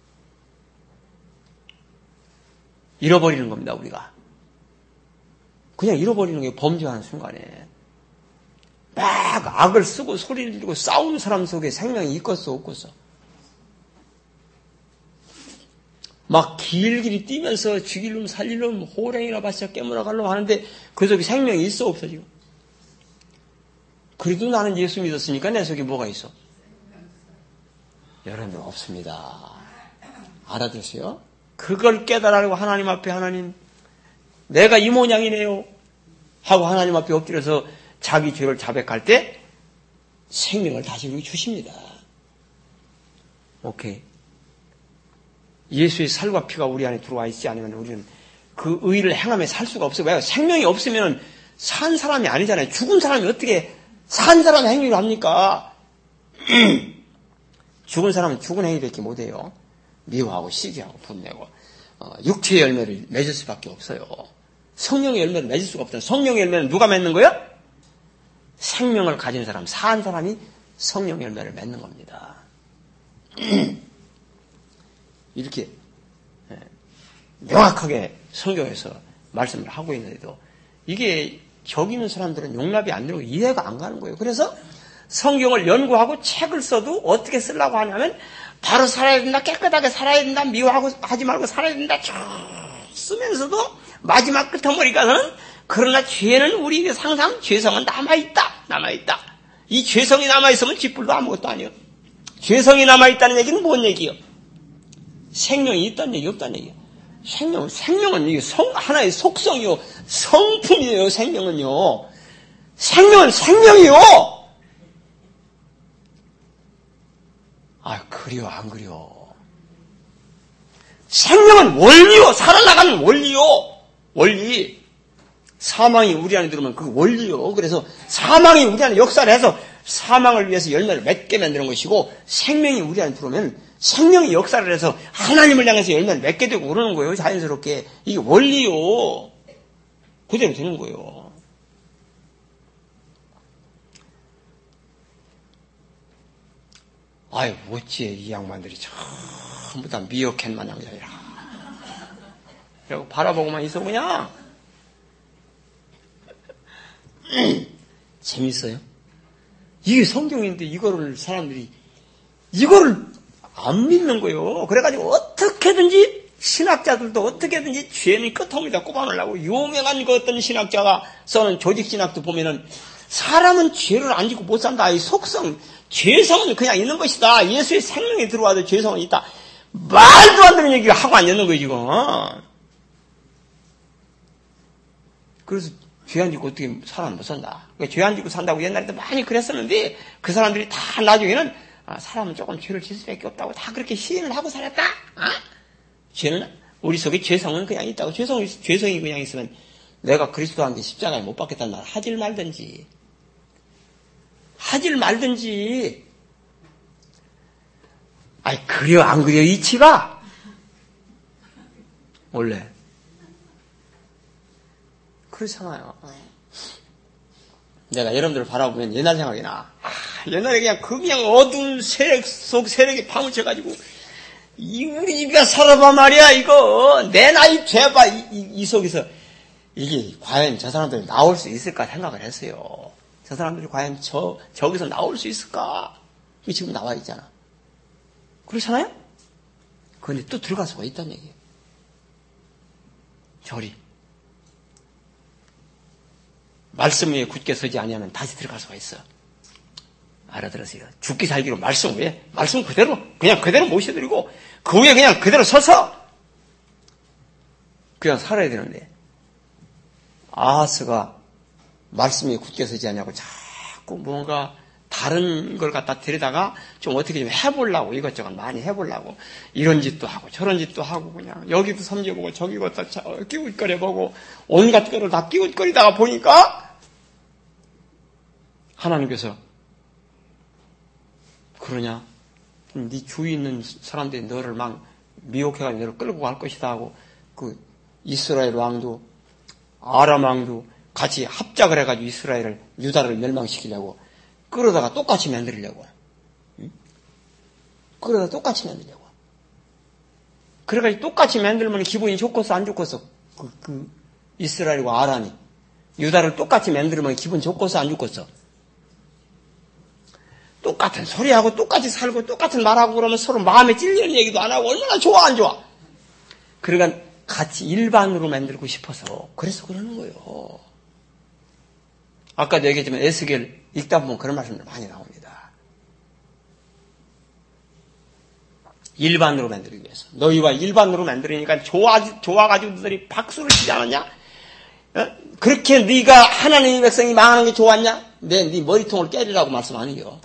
잃어버리는 겁니다. 우리가 그냥 잃어버리는 게 범죄하는 순간에 막 악을 쓰고 소리를 지르고 싸우는 사람 속에 생명이 있겠어 없겠어? 막 길길이 뛰면서 죽일 놈 살릴 놈 호랭이나 바짝 깨물어 가려고 하는데 그 속에 생명이 있어 없어 지금? 그래도 나는 예수 믿었으니까 내 속에 뭐가 있어? 여러분 없습니다. 알아두세요. 그걸 깨달으려고 하나님 앞에 하나님 내가 이 모양이네요 하고 하나님 앞에 엎드려서 자기 죄를 자백할 때 생명을 다시 우리 주십니다. 오케이. 예수의 살과 피가 우리 안에 들어와 있지 않으면 우리는 그 의를 행하며 살 수가 없어요. 왜? 생명이 없으면 산 사람이 아니잖아요. 죽은 사람이 어떻게 산 사람의 행위를 합니까? 죽은 사람은 죽은 행위밖에 못해요. 미워하고 시기하고 분내고 육체의 열매를 맺을 수밖에 없어요. 성령의 열매를 맺을 수가 없다. 성령의 열매는 누가 맺는 거예요? 생명을 가진 사람, 산 사람이 성령의 열매를 맺는 겁니다. 이렇게 명확하게 성경에서 말씀을 하고 있는데도 이게 여기 있는 사람들은 용납이 안 되고 이해가 안 가는 거예요. 그래서 성경을 연구하고 책을 써도 어떻게 쓰려고 하냐면 바로 살아야 된다, 깨끗하게 살아야 된다, 미워하고 하지 말고 살아야 된다 쭉 쓰면서도 마지막 끝머리 가서는 그러나 죄는 우리에게 항상 죄성은 남아있다. 이 죄성이 남아있으면 쥐뿔도 아무것도 아니에요. 죄성이 남아있다는 얘기는 뭔 얘기예요? 생명이 있다는 얘기, 없다는 얘기예요. 생명은 이게 하나의 속성이요. 성품이에요, 생명은요. 생명은 생명이요. 그래요, 안 그래요? 생명은 원리요. 살아나가는 원리요. 원리. 사망이 우리 안에 들어오면 그 원리요. 그래서 사망이 우리 안에 역사를 해서 사망을 위해서 열매를 맺게 만드는 것이고 생명이 우리 안에 들어오면 생명이 역사를 해서 하나님을 향해서 열매를 맺게 되고 그러는 거예요. 자연스럽게. 이게 원리요. 그대로 되는 거예요. 어찌 이 양반들이 전부 다 미어캣 마냥이라. 그리고 바라보고만 있어 그냥. 재밌어요? 이게 성경인데 이거를 사람들이 이거를 안 믿는 거예요. 그래가지고 어떻게든지 신학자들도 어떻게든지 죄는 끝없니다 꼽아내려고 유명한 그 어떤 신학자가 써는 조직신학도 보면은 사람은 죄를 안 짓고 못 산다. 이 속성, 죄성은 그냥 있는 것이다. 예수의 생명이 들어와도 죄성은 있다. 말도 안 되는 얘기를 하고 앉는 거예요 지금. 그래서 죄 안 짓고 어떻게 사람 못 산다. 죄 안 짓고 산다고 옛날에도 많이 그랬었는데 그 사람들이 다 나중에는 사람은 조금 죄를 짓을 수밖에 없다고 다 그렇게 시인을 하고 살았다. 죄는 우리 속에 죄성은 그냥 있다고. 죄성이 그냥 있으면 내가 그리스도와 함께 십자가에 못 박겠다는 말 하질 말든지. 그려 안 그려 이치가 원래 그렇잖아요. 내가 여러분들을 바라보면 옛날 생각이 나. 옛날에 그냥 어두운 세력 속 세력에 파묻혀가지고 우리 집이가 살아봐 말이야. 이거 내 나이 돼봐. 이 속에서 이게 과연 저 사람들이 나올 수 있을까 생각을 했어요. 저 사람들이 과연 저기서 나올 수 있을까? 이게 지금 나와 있잖아. 그렇잖아요? 그런데 또 들어갈 수가 있다는 얘기예요. 절이. 말씀 위에 굳게 서지 아니하면 다시 들어갈 수가 있어. 알아들으세요. 죽기 살기로 말씀 위에, 말씀 그대로, 그냥 그대로 모셔드리고, 그 위에 그냥 그대로 서서, 그냥 살아야 되는데, 아하스가 말씀 위에 굳게 서지 않냐고 자꾸 뭔가 다른 걸 갖다 들여다가 좀 어떻게 좀 해보려고, 이것저것 많이 해보려고, 이런 짓도 하고, 저런 짓도 하고, 그냥, 여기도 섬겨보고, 저기 갖다 끼웃거려보고, 온갖 거를 다 끼웃거리다가 보니까, 하나님께서, 그러냐? 네 주위에 있는 사람들이 너를 막 미혹해가지고 너를 끌고 갈 것이다 하고, 그 이스라엘 왕도, 아람 왕도 같이 합작을 해가지고 이스라엘을, 유다를 멸망시키려고, 끌어다가 똑같이 만들려고. 응? 끌어다가 똑같이 만들려고. 그래가지고 똑같이 만들면 기분이 좋겠어, 안 좋겠어? 그 이스라엘과 아람이. 유다를 똑같이 만들면 기분 좋겠어, 안 좋겠어? 똑같은 소리하고 똑같이 살고 똑같은 말하고 그러면 서로 마음에 찔리는 얘기도 안 하고 얼마나 좋아, 안 좋아? 그러니까 같이 일반으로 만들고 싶어서 그래서 그러는 거예요. 아까도 얘기했지만 에스겔 읽다 보면 그런 말씀들 많이 나옵니다. 일반으로 만들기 위해서. 너희와 일반으로 만들으니까 좋아가지고 너희들이 박수를 치지 않았냐? 그렇게 네가 하나님의 백성이 망하는 게 좋았냐? 네 머리통을 깨리라고 말씀 아니에요.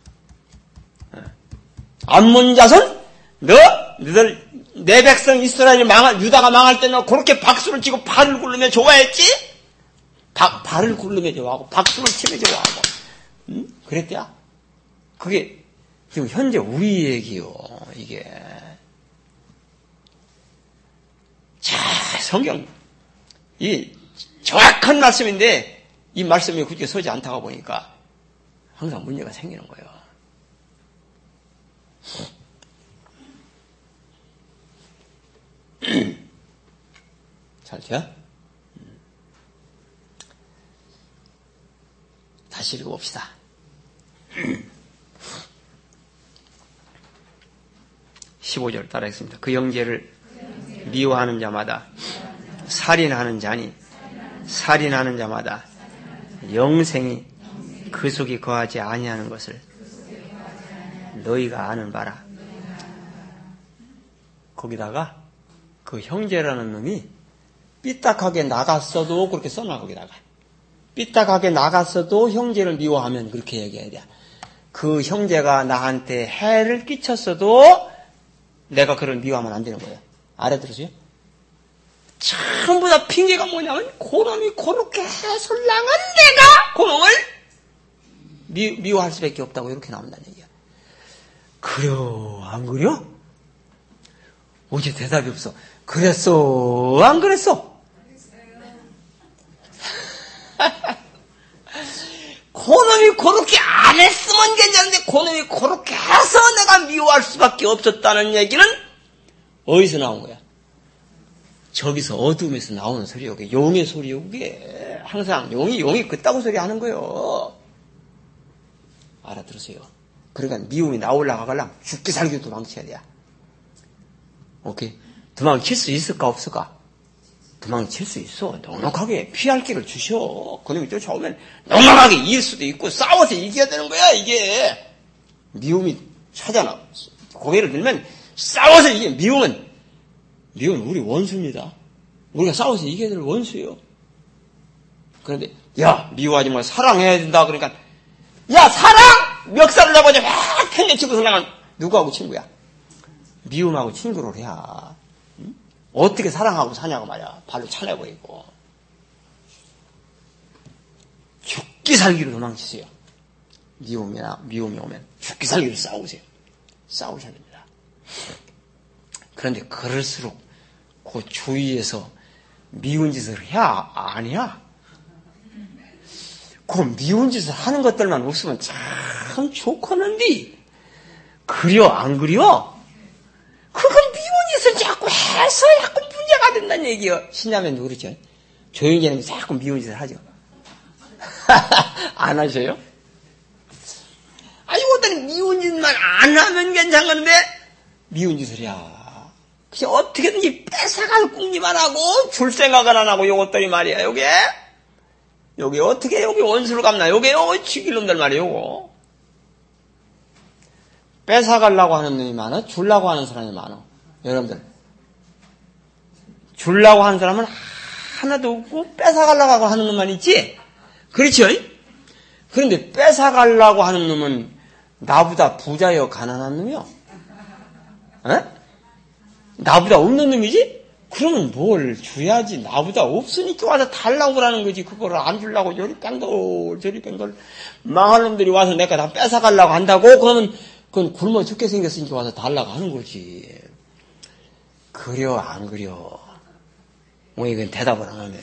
암몬 자손, 너희들 내 백성 이스라엘이 유다가 망할 때는 그렇게 박수를 치고 발을 굴르며 좋아했지? 발을 굴르며 좋아하고 박수를 치며 좋아하고, 그랬대야. 그게 지금 현재 우리 얘기요. 이게 자 성경 이 정확한 말씀인데 이 말씀이 굳이 서지 않다가 보니까 항상 문제가 생기는 거예요. 잘 돼요? 다시 읽어봅시다. 15절 따라하겠습니다. 그 형제를 미워하는 자마다 살인하는 자니 살인하는 자마다 영생이 그 속에 거하지 아니하는 것을 너희가 아는 바라. 거기다가 그 형제라는 놈이 삐딱하게 나갔어도 그렇게 써놔. 거기다가 삐딱하게 나갔어도 형제를 미워하면 그렇게 얘기해야 돼. 그 형제가 나한테 해를 끼쳤어도 내가 그를 미워하면 안 되는 거예요. 알아들으세요? 전부 다 핑계가 뭐냐면 그놈이 그렇게 해설랑은 내가 그놈을 미워할 수밖에 없다고 이렇게 나온다는 얘기야. 그려 안 그려? 어제 대답이 없어. 그랬어 안 그랬어? 그놈이 그렇게 안 했으면 괜찮은데 그놈이 그렇게 해서 내가 미워할 수밖에 없었다는 얘기는 어디서 나온 거야? 저기서 어둠에서 나오는 소리요. 그게 용의 소리요. 그게 항상 용이 그따구 소리 하는 거예요. 알아들으세요. 그러니까 미움이 나오려고 하려면 죽기 살기 도망쳐야 돼. 오케이? 도망칠 수 있을까 없을까? 도망칠 수 있어. 넉넉하게 피할 길을 주셔. 그놈이 쫓아오면 넉넉하게 이길 수도 있고 싸워서 이겨야 되는 거야. 이게 미움이 차잖아. 고개를 들면 싸워서 이게 미움은 우리 원수입니다. 우리가 싸워서 이겨야 될 원수예요. 그런데 야 미워하지 마. 사랑해야 된다. 그러니까 야 사랑! 멱살을 잡아서 막 팽개치고 살아간 누구하고 친구야? 미움하고 친구를 해야 응? 어떻게 사랑하고 사냐고 말이야. 발로 차내버리고 죽기 살기로 도망치세요. 미움이 오면 죽기 살기로 싸우세요. 싸우셔야 됩니다. 그런데 그럴수록 그 주위에서 미운 짓을 해야 아니야. 그 미운 짓을 하는 것들만 없으면 참 좋겠는데 그려 안 그려? 그건 미운 짓을 자꾸 해서 자꾸 문제가 된다는 얘기요. 신라면도 그렇죠. 조용히는 자꾸 미운 짓을 하죠. 안 하셔요? 아니 어떤 미운 짓만 안 하면 괜찮은데 미운 짓을 해야 그냥 어떻게든지 뺏어갈 궁리만 하고 줄 생각은 안 하고 요것들이 말이야. 요게 어떻게 여기 원수를 갚나. 요게 죽일 놈들 말이야. 요거 뺏어가려고 하는 놈이 많아? 주려고 하는 사람이 많아? 여러분들 주려고 하는 사람은 하나도 없고 뺏어가려고 하는 놈만 있지? 그렇죠? 그런데 뺏어가려고 하는 놈은 나보다 부자여 가난한 놈이요? 에? 나보다 없는 놈이지? 그러면 뭘 줘야지. 나보다 없으니까 와서 달라고 그러는 거지. 그거를 안 주려고 저리 뺑돌 저리 뺑돌 망할 놈들이 와서 내가 다 뺏어가려고 한다고? 그러면 그건 굶어 죽게 생겼으니까 와서 달라고 하는 거지. 그려 안 그려? 뭐 이건 대답을 안 하네.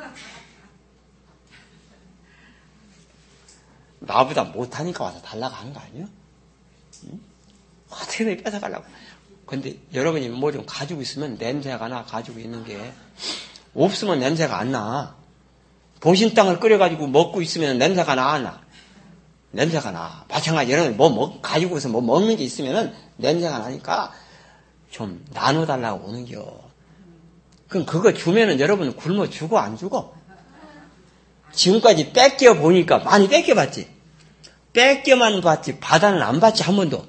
나보다 못하니까 와서 달라고 하는 거 아니야? 응? 어떻게든 뺏어가려고. 근데 여러분이 뭐 좀 가지고 있으면 냄새가 나. 가지고 있는 게 없으면 냄새가 안 나. 보신 땅을 끓여가지고 먹고 있으면 냄새가 나. 안 나? 냄새가 나. 마찬가지 여러분 가지고서 뭐 먹는 게 있으면 냄새가 나니까 좀 나눠달라고 오는겨. 그럼 그거 주면은 여러분 굶어 죽어 안 죽어? 지금까지 뺏겨 보니까 많이 뺏겨봤지. 뺏겨만 봤지 받아는 안 받지 한 번도.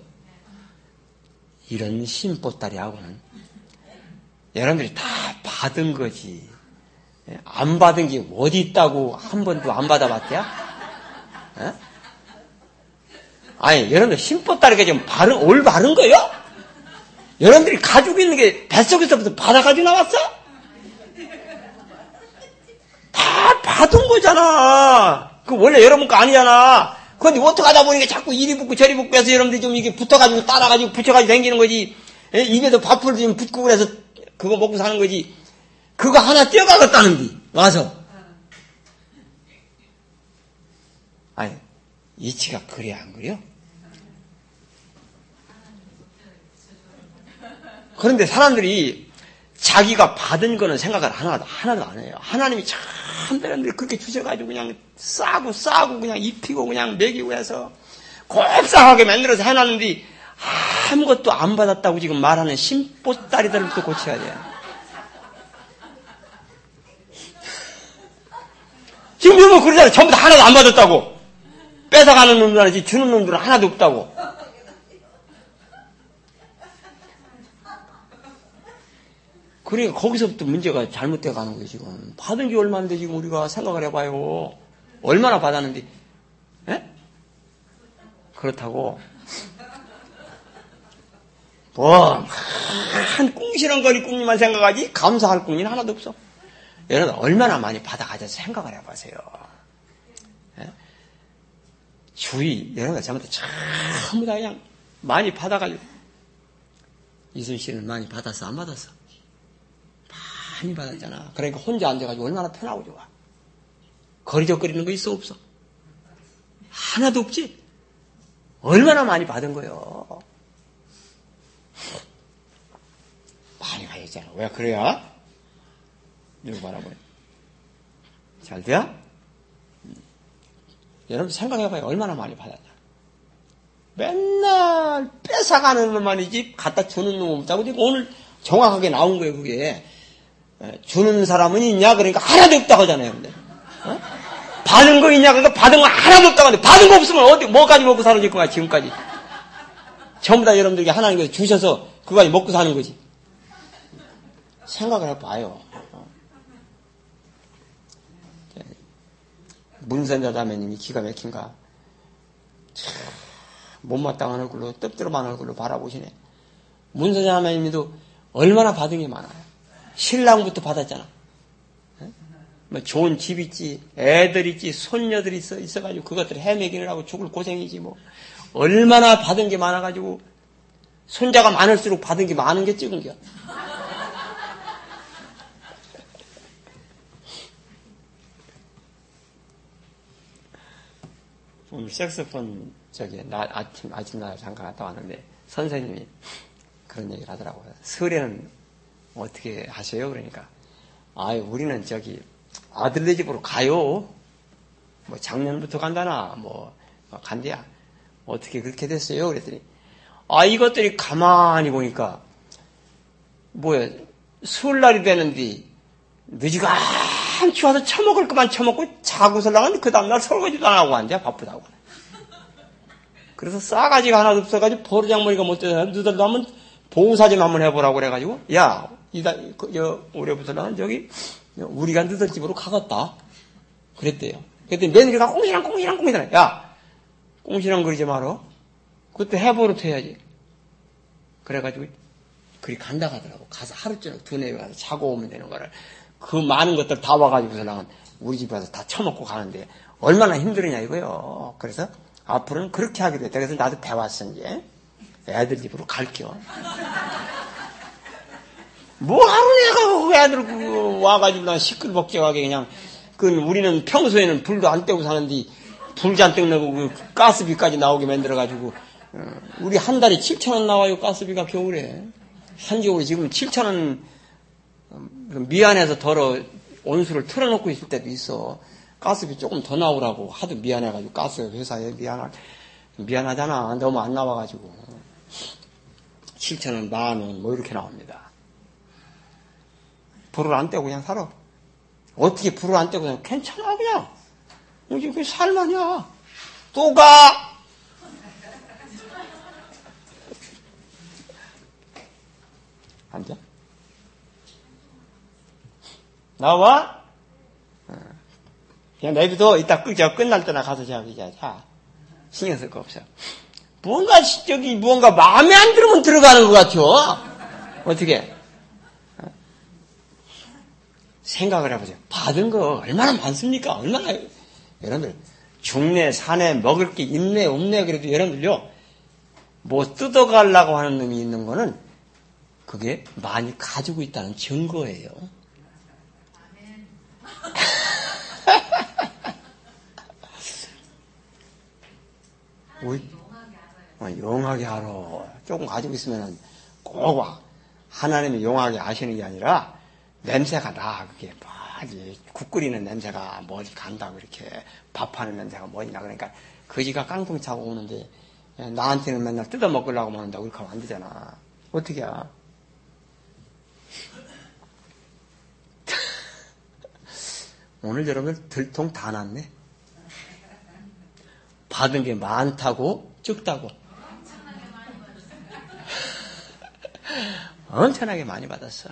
이런 심보따리하고는 여러분들이 다 받은 거지. 안 받은 게 어디 있다고 한 번도 안 받아봤대요? 에? 아니 여러분들 심보따리가 지금 올바른 거예요? 여러분들이 가지고 있는 게 뱃속에서부터 받아가지고 나왔어? 다 받은 거잖아. 그 원래 여러분 거 아니잖아. 그런데 어떡하다 보니까 자꾸 이리 붙고 저리 붙고 해서 여러분들이 좀 이게 붙어가지고 따라가지고 붙여가지고 다니는 거지. 입에도 밥풀 좀 붓고 그래서 그거 먹고 사는 거지. 그거 하나 떼어가겠다는데 와서 아니, 이치가 그래, 안 그래요? 그런데 사람들이 자기가 받은 거는 생각을 하나도 안 해요. 하나님이 참 사람들이 그렇게 주셔가지고 그냥 싸고 그냥 입히고 그냥 먹이고 해서 곱싹하게 만들어서 해놨는데 아무것도 안 받았다고 지금 말하는 심보따리들부터 고쳐야 돼요. 지금 뭐 그러잖아요. 전부 다 하나도 안 받았다고. 뺏어가는 놈들 하지 주는 놈들은 하나도 없다고. 그러니까 거기서부터 문제가 잘못돼 가는 거예요, 지금. 받은 게 얼마인데 지금 우리가 생각을 해봐요. 얼마나 받았는데, 에? 그렇다고. 한 꿍시렁거리 꿍이만 생각하지 감사할 꿍이는 하나도 없어. 여러분 얼마나 많이 받아가져서 생각을 해보세요. 에? 주의, 여러분 잘못해 전부 다 그냥 많이 받아가지고. 이순신은 많이 받았어, 안 받았어? 많이 받았잖아. 그러니까 혼자 앉아가지고 얼마나 편하고 좋아. 거리적거리는 거 있어, 없어? 하나도 없지? 얼마나 많이 받은 거요. 많이 가야잖아. 왜 그래야? 누구 바라보요? 잘 돼요? 여러분 생각해봐요. 얼마나 많이 받았냐. 맨날 뺏어가는 놈만이지 갖다 주는 놈 없다고. 오늘 정확하게 나온 거예요, 그게. 주는 사람은 있냐? 그러니까 하나도 없다고 하잖아요, 근데. 어? 받은 거 있냐? 그러니까 받은 거 하나도 없다고 하는데, 받은 거 없으면 어디, 뭐까지 먹고 사는 거야, 지금까지. 전부 다 여러분들에게 하나님께서 주셔서 그거까지 먹고 사는 거지. 생각을 해봐요. 문선자 자매님이 기가 막힌가. 못마땅한 얼굴로, 떡들어만 얼굴로 바라보시네. 문선자 자매님도 얼마나 받은 게 많아요. 신랑부터 받았잖아. 뭐 좋은 집 있지, 애들 있지, 손녀들 있어가지고 그것들 헤매기느라고 죽을 고생이지 뭐. 얼마나 받은 게 많아가지고 손자가 많을수록 받은 게 많은 게 찍은 겨. 오늘 색소폰 아침 날 잠깐 갔다 왔는데 선생님이 그런 얘기를 하더라고요. 설에는 어떻게 하세요? 그러니까 우리는 아들네 집으로 가요. 뭐 작년부터 간다나 뭐 간대야. 어떻게 그렇게 됐어요? 그랬더니 이것들이 가만히 보니까 설날이 되는데 늦이감치 와서 처먹을 것만 처먹고 자고서 나가는데 그 다음날 설거지도 안 하고 앉아. 바쁘다고. 그래서 싸가지가 하나도 없어가지고 버르장머리가 못 돼서 너희들도 한번 봉사 좀 한번 해보라고 그래가지고 올해부터는 우리가 너희들 집으로 가겠다. 그랬대요. 그랬더니 며느리가 꽁시랑 야 꽁시랑 그러지 마라. 그때 해버릇 해야지. 그래가지고 그리 간다 가더라고. 가서 하루 저녁 두뇌에 가서 자고 오면 되는 거를. 그 많은 것들 다 와가지고서 나는 우리 집에 가서 다 처먹고 가는데 얼마나 힘들으냐 이거요. 그래서 앞으로는 그렇게 하기로 했다. 그래서 나도 배웠어 이제. 애들 집으로 갈게요. 뭐 하루 내가 그 애들 와가지고 난 시끌벅적하게 그냥 우리는 평소에는 불도 안 떼고 사는데 불 잔뜩 내고 가스비까지 나오게 만들어가지고 우리 한 달에 7,000원 나와요. 가스비가 겨울에. 한겨울에 지금 7,000원 미안해서 덜어 온수를 틀어놓고 있을 때도 있어. 가스비 조금 더 나오라고 하도 미안해가지고 가스 회사에 미안하잖아. 너무 안 나와가지고 7,000원, 10,000원 뭐 이렇게 나옵니다. 불을 안 떼고 그냥 살아. 어떻게 불을 안 떼고 그냥 괜찮아 그냥. 이게 그 살만이야. 또 가. 앉아. 나와? 그냥 내비도 이따 끝날 때나 가서 자. 신경 쓸 거 없어. 무언가 마음에 안 들으면 들어가는 것 같죠? 어떻게? 생각을 해보세요. 받은 거 얼마나 많습니까? 여러분들, 죽네, 사네, 먹을 게 있네, 없네, 그래도 여러분들요, 뭐 뜯어가려고 하는 놈이 있는 거는 그게 많이 가지고 있다는 증거예요. 용하게 알아. 조금 가지고 있으면 꼭 하나님이 용하게 아시는 게 아니라 냄새가 나. 그게 국 끓이는 냄새가 뭐 어디 간다고 이렇게 밥하는 냄새가 뭐냐. 그러니까 거지가 깡통 차고 오는데 나한테는 맨날 뜯어 먹으려고 하는데 그렇게 하면 안 되잖아. 어떻게 해? 오늘 여러분들 들통 다 났네. 받은 게 많다고 적다고. 엄청나게 많이 받았어.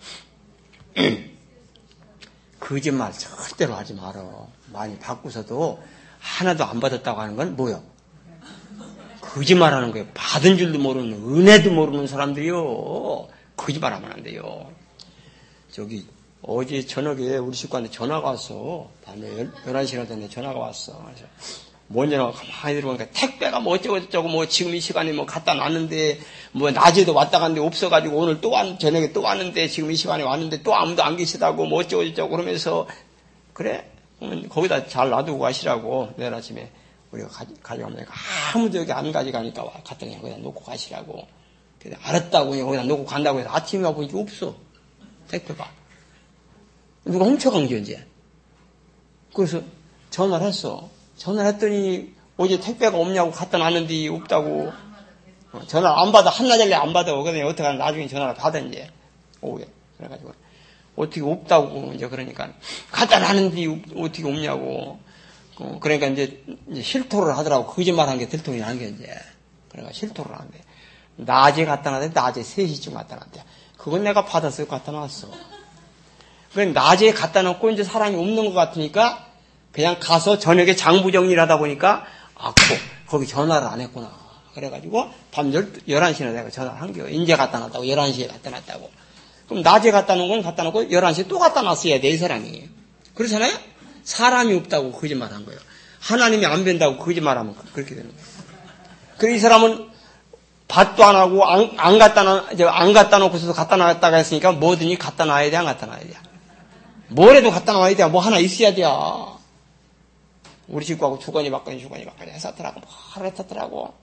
거짓말 절대로 하지 말아. 많이 받고서도 하나도 안 받았다고 하는 건 뭐요? 거짓말하는 거예요. 받은 줄도 모르는, 은혜도 모르는 사람들이요. 거짓말하면 안 돼요. 저기 어제 저녁에 우리 식구한테 전화가 왔어. 밤에 11시나 됐는데 전화가 왔어. 그래서 뭔 전화가 가만히 들어보니까 택배가 뭐 어쩌고저쩌고 뭐 지금 이 시간에 뭐 갖다 놨는데 뭐 낮에도 왔다 갔는데 없어가지고 오늘 또 저녁에 또 왔는데 지금 이 시간에 왔는데 또 아무도 안 계시다고 뭐 어쩌고저쩌고 그러면서 그래? 거기다 잘 놔두고 가시라고 내일 아침에 우리가 가져가면 아무도 여기 안 가져가니까 갖다 그냥 거기다 놓고 가시라고. 그래서 알았다고 그냥 거기다 놓고 간다고 해서 아침에 와보니까 없어. 택배가. 누가 훔쳐간 게 언제? 그래서 전화를 했어. 전화를 했더니 어제 택배가 없냐고 갖다 놨는데 없다고. 전화를 안 받아. 한나절래 안 받아. 그러더니 어떻게 하나 나중에 전화를 받아 이제. 오후에. 그래가지고 어떻게 없다고 이제 그러니까 갖다 놨는데 어떻게 없냐고. 그러니까 이제 실토를 하더라고. 거짓말한 게 들통이 난 게 이제. 그러니까 실토를 하는데 낮에 갖다 놨는데 낮에 3시쯤 갖다 놨대. 그건 내가 받았을 거 갖다 놨어. 그래 낮에 갖다 놓고 이제 사람이 없는 것 같으니까 그냥 가서 저녁에 장부 정리를 하다 보니까 거기 전화를 안 했구나. 그래가지고 밤 11시나 내가 전화를 한 거예요. 이제 갖다 놨다고 11시에 갖다 놨다고. 그럼 낮에 갖다 놓은 건 갖다 놓고 11시에 또 갖다 놨어야 돼 이 사람이. 그렇잖아요? 사람이 없다고 거짓말 한 거예요. 하나님이 안 뵌다고 거짓말하면 그렇게 되는 거예요. 그래서 이 사람은 밭도 안 하고 안 갖다 놓고서도 갖다 놨다가 했으니까 뭐든지 갖다 놔야 돼 안 갖다 놔야 돼. 뭐래도 갖다 놔야 돼. 뭐 하나 있어야 돼. 우리 집하고 주거니 받거니 했었더라고. 뭐 했었더라고.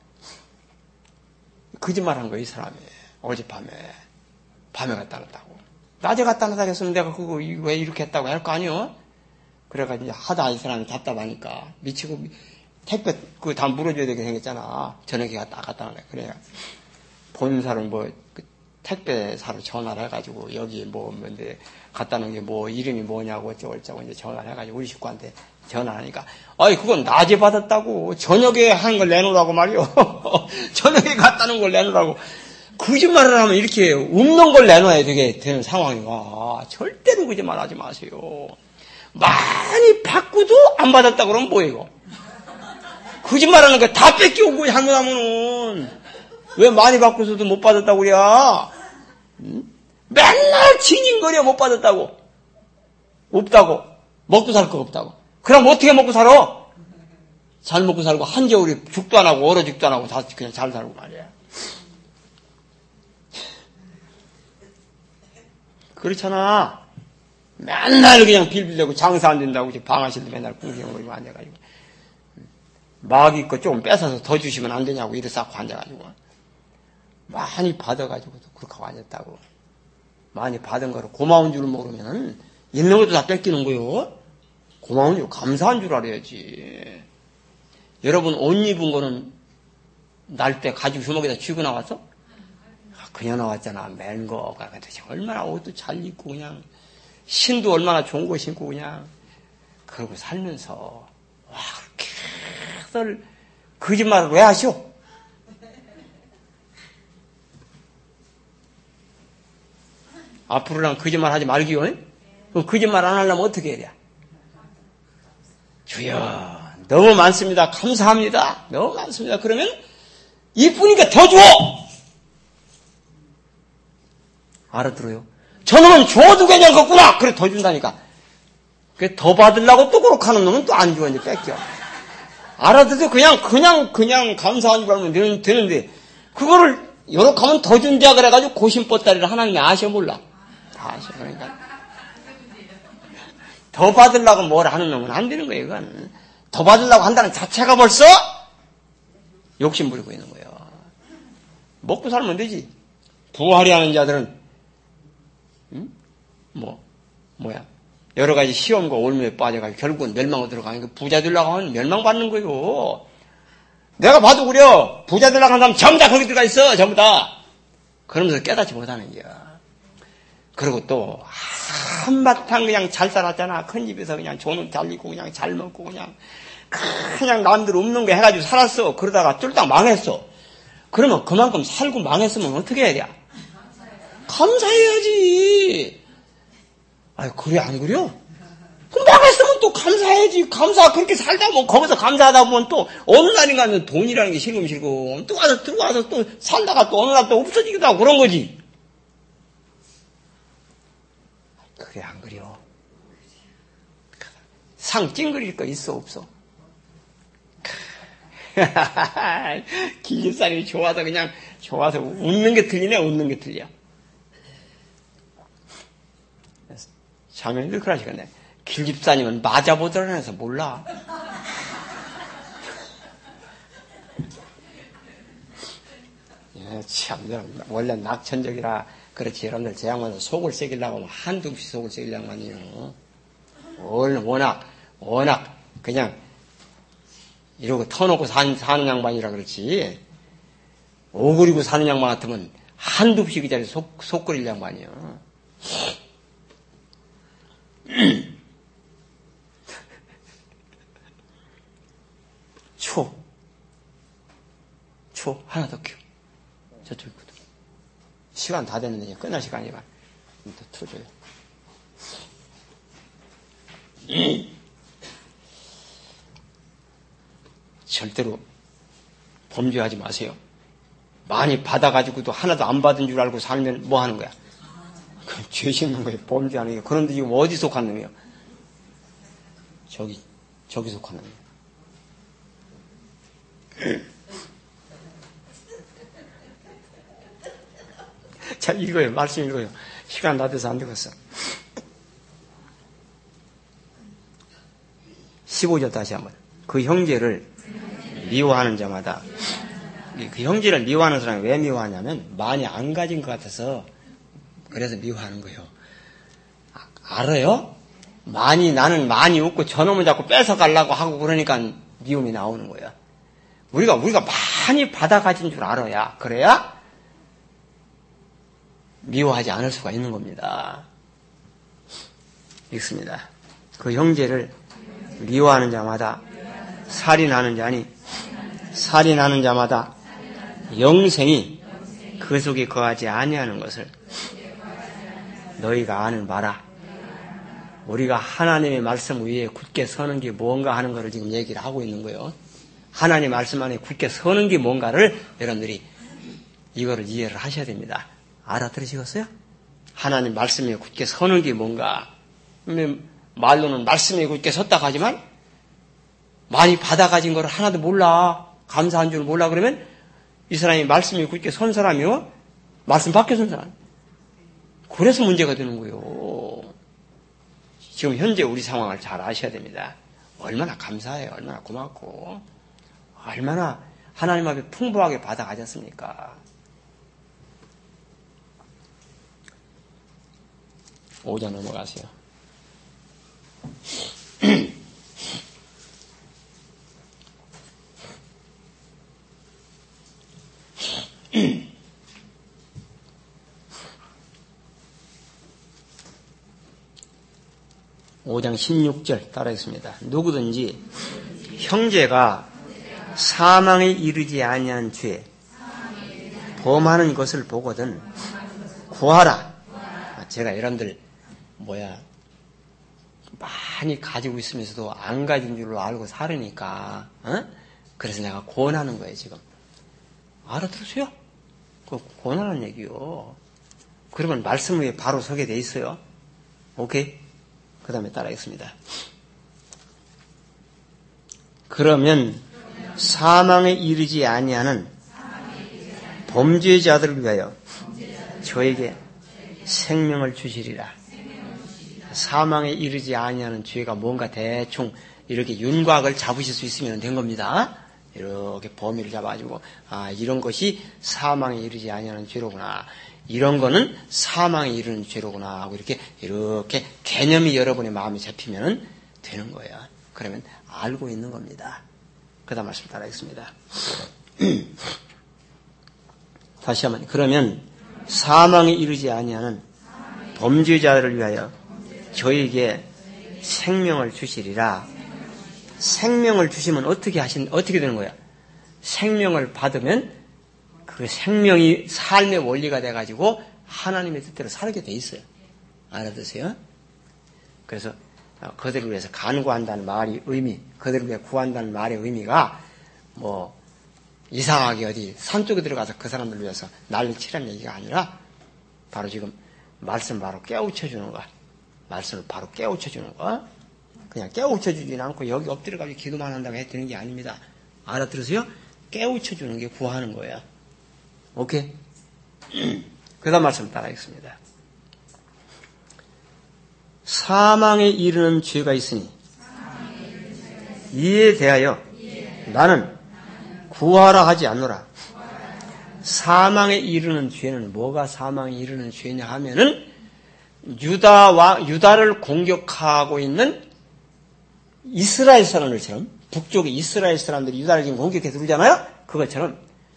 거짓말한 거야 이 사람이. 어젯밤에 밤에 갖다 놨다고. 낮에 갖다 놨다고 했으면 내가 그거 왜 이렇게 했다고 할 거 아니요? 그래가지고 하다 이 사람이 답답하니까 미치고 택배 그거 다 물어줘야 되게 생겼잖아. 저녁에 갖다 놔. 그래. 본사를 택배사로 전화를 해가지고 여기 뭔데 갖다 놓은 게 뭐 이름이 뭐냐고 어쩌고 이제 전화를 해가지고 우리 식구한테 전화하니까 그건 낮에 받았다고 저녁에 한 걸 내놓으라고 말이요. 저녁에 갖다 놓은 걸 내놓으라고. 거짓말을 하면 이렇게 없는 걸 내놔야 되는 상황이 와. 절대로 거짓말 하지 마세요. 많이 받고도 안 받았다 그러면 뭐예요? 거짓말하는 거 다 뺏기고 잘못하면은 왜 많이 받고서도 못 받았다고 그래? 맨날 징징거려 못 받았다고. 없다고. 먹고 살 거 없다고. 그럼 어떻게 먹고 살아? 잘 먹고 살고 한겨울에 죽도 안 하고 얼어 죽도 안 하고 다 그냥 잘 살고 말이야. 그렇잖아. 맨날 그냥 빌빌대고 장사 안 된다고 방아실도 맨날 궁시렁거리고 앉아가지고 마귀 거 조금 뺏어서 더 주시면 안 되냐고 이래 쌓고 앉아가지고 많이 받아가지고도 그렇게 하고 앉았다고. 많이 받은 거를 고마운 줄 모르면 있는 것도 다 뺏기는 거요. 고마운 줄 감사한 줄 알아야지. 여러분 옷 입은 거는 날 때 가지고 주먹에다 쥐고 나왔어? 그냥 나왔잖아. 맨 거가 도대체 얼마나 옷도 잘 입고 그냥 신도 얼마나 좋은 거 신고 그냥 그러고 살면서 와 그렇게 거짓말을 왜 하시오? 앞으로는 거짓말 하지 말기요. 그럼 거짓말 안 하려면 어떻게 해야 돼? 주여 너무 많습니다. 감사합니다. 너무 많습니다. 그러면 이쁘니까 더 줘. 알아들어요? 저놈은 줘도 괜찮겠구나. 그래 더 준다니까. 그래 더 받으려고 또 그렇게 하는 놈은 또 안 줘. 이제 뺏겨. 알아들어도 그냥 감사한 줄 알면 되는데 그거를 요렇게 하면 더 준다 그래가지고 고심뻗다리를 하나님이 아셔 몰라. 다 아셔. 그러니까 더 받으려고 뭘 하는 놈은 안 되는 거예요. 이건 더 받으려고 한다는 자체가 벌써 욕심 부리고 있는 거예요. 먹고 살면 되지. 부활이 하는 자들은 뭐야? 여러 가지 시험과 올무에 빠져가지고 결국은 멸망으로 들어가니까 부자 되려고 하면 멸망받는 거예요. 내가 봐도 그래요. 부자 되려고 하는 사람 전부 다 거기 들어가 있어. 전부 다. 그러면서 깨닫지 못하는 거야. 그리고 또 한바탕 그냥 잘 살았잖아. 큰 집에서 그냥 돈을 잘 입고 그냥 잘 먹고 그냥 남들 없는 거 해가지고 살았어. 그러다가 쫄딱 망했어. 그러면 그만큼 살고 망했으면 어떻게 해야 돼? 감사해야지. 아니, 그래, 안 그래요? 그럼 망했으면 또 감사해야지. 그렇게 살다 보면, 거기서 감사하다 보면 또, 어느 날인가는 돈이라는 게 싫고, 또 와서 들어와서 또 살다가 또 어느 날 또 없어지기도 하고 그런 거지. 그래, 안 그래요? 상 찡그릴 거 있어, 없어? 길집사님이 좋아서 웃는 게 틀리네, 웃는 게 틀려. 자매님들 그러시겠네. 길집사님은 맞아보더라 해서 몰라. 예, 참, 원래 낙천적이라 그렇지. 여러분들 제 양반은 속을 새기려고 하면 한두 없이 속을 새기려고 하니요. 워낙 그냥 이러고 터놓고 사는 양반이라 그렇지. 오그리고 사는 양반 같으면 한두 없이 그 자리에 속 끓일 양반이요. 초 하나 더 켜. 저쪽이거든. 시간 다 됐는데 이제 끝날 시간이라 또 틀어줘요. 절대로 범죄하지 마세요. 많이 받아가지고도 하나도 안 받은 줄 알고 살면 뭐 하는 거야? 죄 짓는 거예요. 범죄하는 거예요. 그런데 지금 어디 속하는 거예요? 저기 속하는 거예요. 자, 읽어요. 말씀 읽어요. 시간 다 돼서 안 되겠어. 15절 다시 한번. 그 형제를 미워하는 자마다, 그 형제를 미워하는 사람이 왜 미워하냐면 많이 안 가진 것 같아서 그래서 미워하는 거예요. 알아요? 나는 많이 웃고 저놈을 자꾸 뺏어가려고 하고 그러니까 미움이 나오는 거예요. 우리가 많이 받아 가진 줄 알아야, 그래야 미워하지 않을 수가 있는 겁니다. 읽습니다. 그 형제를 미워하는 자마다 살인하는 자니, 살인하는 자마다 영생이 그 속에 거하지 아니하는 것을 너희가 아는 바라. 우리가 하나님의 말씀 위에 굳게 서는 게 뭔가 하는 것을 지금 얘기를 하고 있는 거예요. 하나님의 말씀 안에 굳게 서는 게 뭔가를 여러분들이 이거를 이해를 하셔야 됩니다. 알아들으시겠어요? 하나님 말씀에 굳게 서는 게 뭔가. 말로는 말씀에 굳게 섰다 하지만 많이 받아가진 거를 하나도 몰라. 감사한 줄 몰라. 그러면 이 사람이 말씀에 굳게 선 사람이요? 말씀 밖에 선 사람. 그래서 문제가 되는 거예요. 지금 현재 우리 상황을 잘 아셔야 됩니다. 얼마나 감사해요. 얼마나 고맙고 얼마나 하나님 앞에 풍부하게 받아가졌습니까? 5장 넘어가세요. (5장) 16절 따라하겠습니다. 누구든지 형제가 사망에 이르지 아니한 죄 범하는 것을 보거든 구하라. 제가 여러분들 많이 가지고 있으면서도 안 가진 줄로 알고 살으니까 그래서 내가 권하는 거예요. 지금 알아들으세요? 그 권하는 얘기요. 그러면 말씀 위에 바로 서게 돼 있어요. 오케이? 그 다음에 따라하겠습니다. 그러면 사망에 이르지 아니하는 범죄자들을 위하여 저에게 생명을 주시리라. 사망에 이르지 아니하는 죄가 뭔가 대충 이렇게 윤곽을 잡으실 수 있으면 된 겁니다. 이렇게 범위를 잡아가지고 이런 것이 사망에 이르지 아니하는 죄로구나. 이런 거는 사망에 이르는 죄로구나 하고 이렇게 개념이 여러분의 마음에 잡히면 되는 거예요. 그러면 알고 있는 겁니다. 그 다음 말씀 따라하겠습니다. 다시 한번. 그러면 사망에 이르지 아니하는 범죄자들을 위하여 저에게 생명을 주시리라. 생명을 주시면 어떻게 되는 거야? 생명을 받으면 그 생명이 삶의 원리가 돼가지고 하나님의 뜻대로 살게 돼 있어요. 알아두세요? 그래서 그들을 위해서 간구한다는 말이 그들을 위해 구한다는 말의 의미가 이상하게 어디 산쪽에 들어가서 그 사람들을 위해서 난리 치라는 얘기가 아니라 바로 지금 말씀을 바로 깨우쳐주는 거. 말씀을 바로 깨우쳐주는 거. 그냥 깨우쳐주지는 않고 여기 엎드려가지고 기도만 한다고 해도 되는 게 아닙니다. 알아들으세요? 깨우쳐주는 게 구하는 거예요. 오케이? 그 다음 말씀 따라하겠습니다. 사망에 이르는 죄가 있으니 이에 대하여 나는 구하라 하지 않노라. 사망에 이르는 죄는 뭐가 사망에 이르는 죄냐 하면은 유다를 공격하고 있는 이스라엘 사람들처럼 북쪽의 이스라엘 사람들이 유다를 지금 공격해 들잖아요. 그것처럼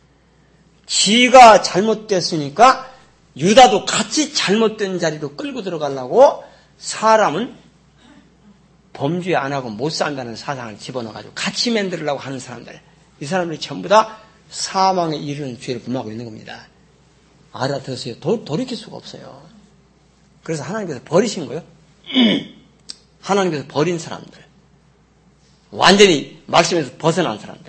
지가 잘못됐으니까 유다도 같이 잘못된 자리로 끌고 들어가려고 사람은 범죄 안 하고 못 산다는 사상을 집어넣어가지고 같이 만들려고 하는 사람들. 이 사람들이 전부 다 사망에 이르는 죄를 범하고 있는 겁니다. 알아들으세요. 돌이킬 수가 없어요. 그래서 하나님께서 버리신 거예요. 하나님께서 버린 사람들. 완전히 말씀에서 벗어난 사람들.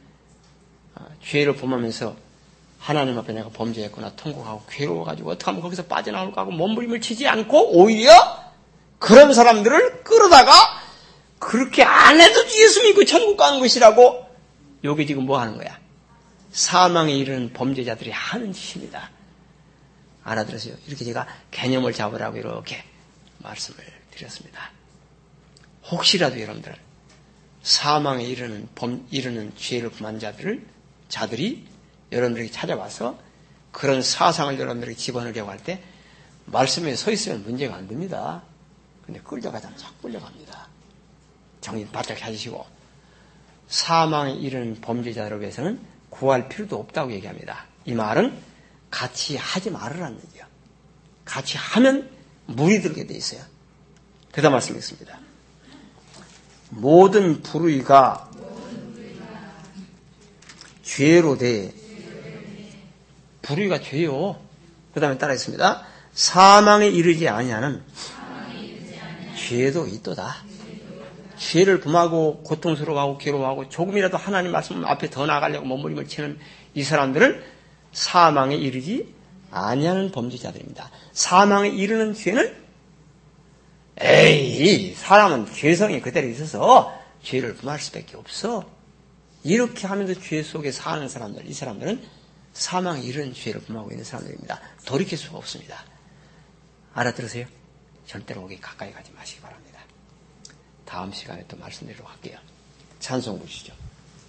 죄를 범하면서 하나님 앞에 내가 범죄했구나 통곡하고 괴로워가지고 어떻게 하면 거기서 빠져나올까 하고 몸부림을 치지 않고 오히려 그런 사람들을 끌어다가 그렇게 안 해도 예수 믿고 천국 가는 것이라고 여기 지금 뭐 하는 거야? 사망에 이르는 범죄자들이 하는 짓입니다. 알아들으세요? 이렇게 제가 개념을 잡으라고 이렇게 말씀을 드렸습니다. 혹시라도 여러분들 사망에 이르는 죄를 범한 자들이 여러분들에게 찾아와서 그런 사상을 여러분들에게 집어넣으려고 할 때 말씀에 서 있으면 문제가 안 됩니다. 근데 끌려가자면 자꾸 끌려갑니다. 정신 바짝 찾으시고 사망에 이르는 범죄자들을 위해서는 구할 필요도 없다고 얘기합니다. 이 말은 같이 하지 말으라는 얘기예요. 같이 하면 물이 들게 돼 있어요. 그 다음 말씀하겠습니다. 모든 불의가 죄로 돼. 불의가 죄요. 그 다음에 따라하겠습니다. 사망에 이르지 아니하는 죄도 있도다. 죄를 범하고 고통스러워하고 괴로워하고 조금이라도 하나님 말씀 앞에 더 나가려고 몸부림을 치는 이 사람들은 사망에 이르지 아니하는 범죄자들입니다. 사망에 이르는 죄는 사람은 죄성이 그대로 있어서 죄를 범할 수밖에 없어. 이렇게 하면서 죄 속에 사는 사람들, 이 사람들은 사망에 이르는 죄를 범하고 있는 사람들입니다. 돌이킬 수가 없습니다. 알아들으세요? 절대로 거기 가까이 가지 마시기 바랍니다. 다음 시간에 또 말씀드리도록 할게요. 찬송 부르시죠.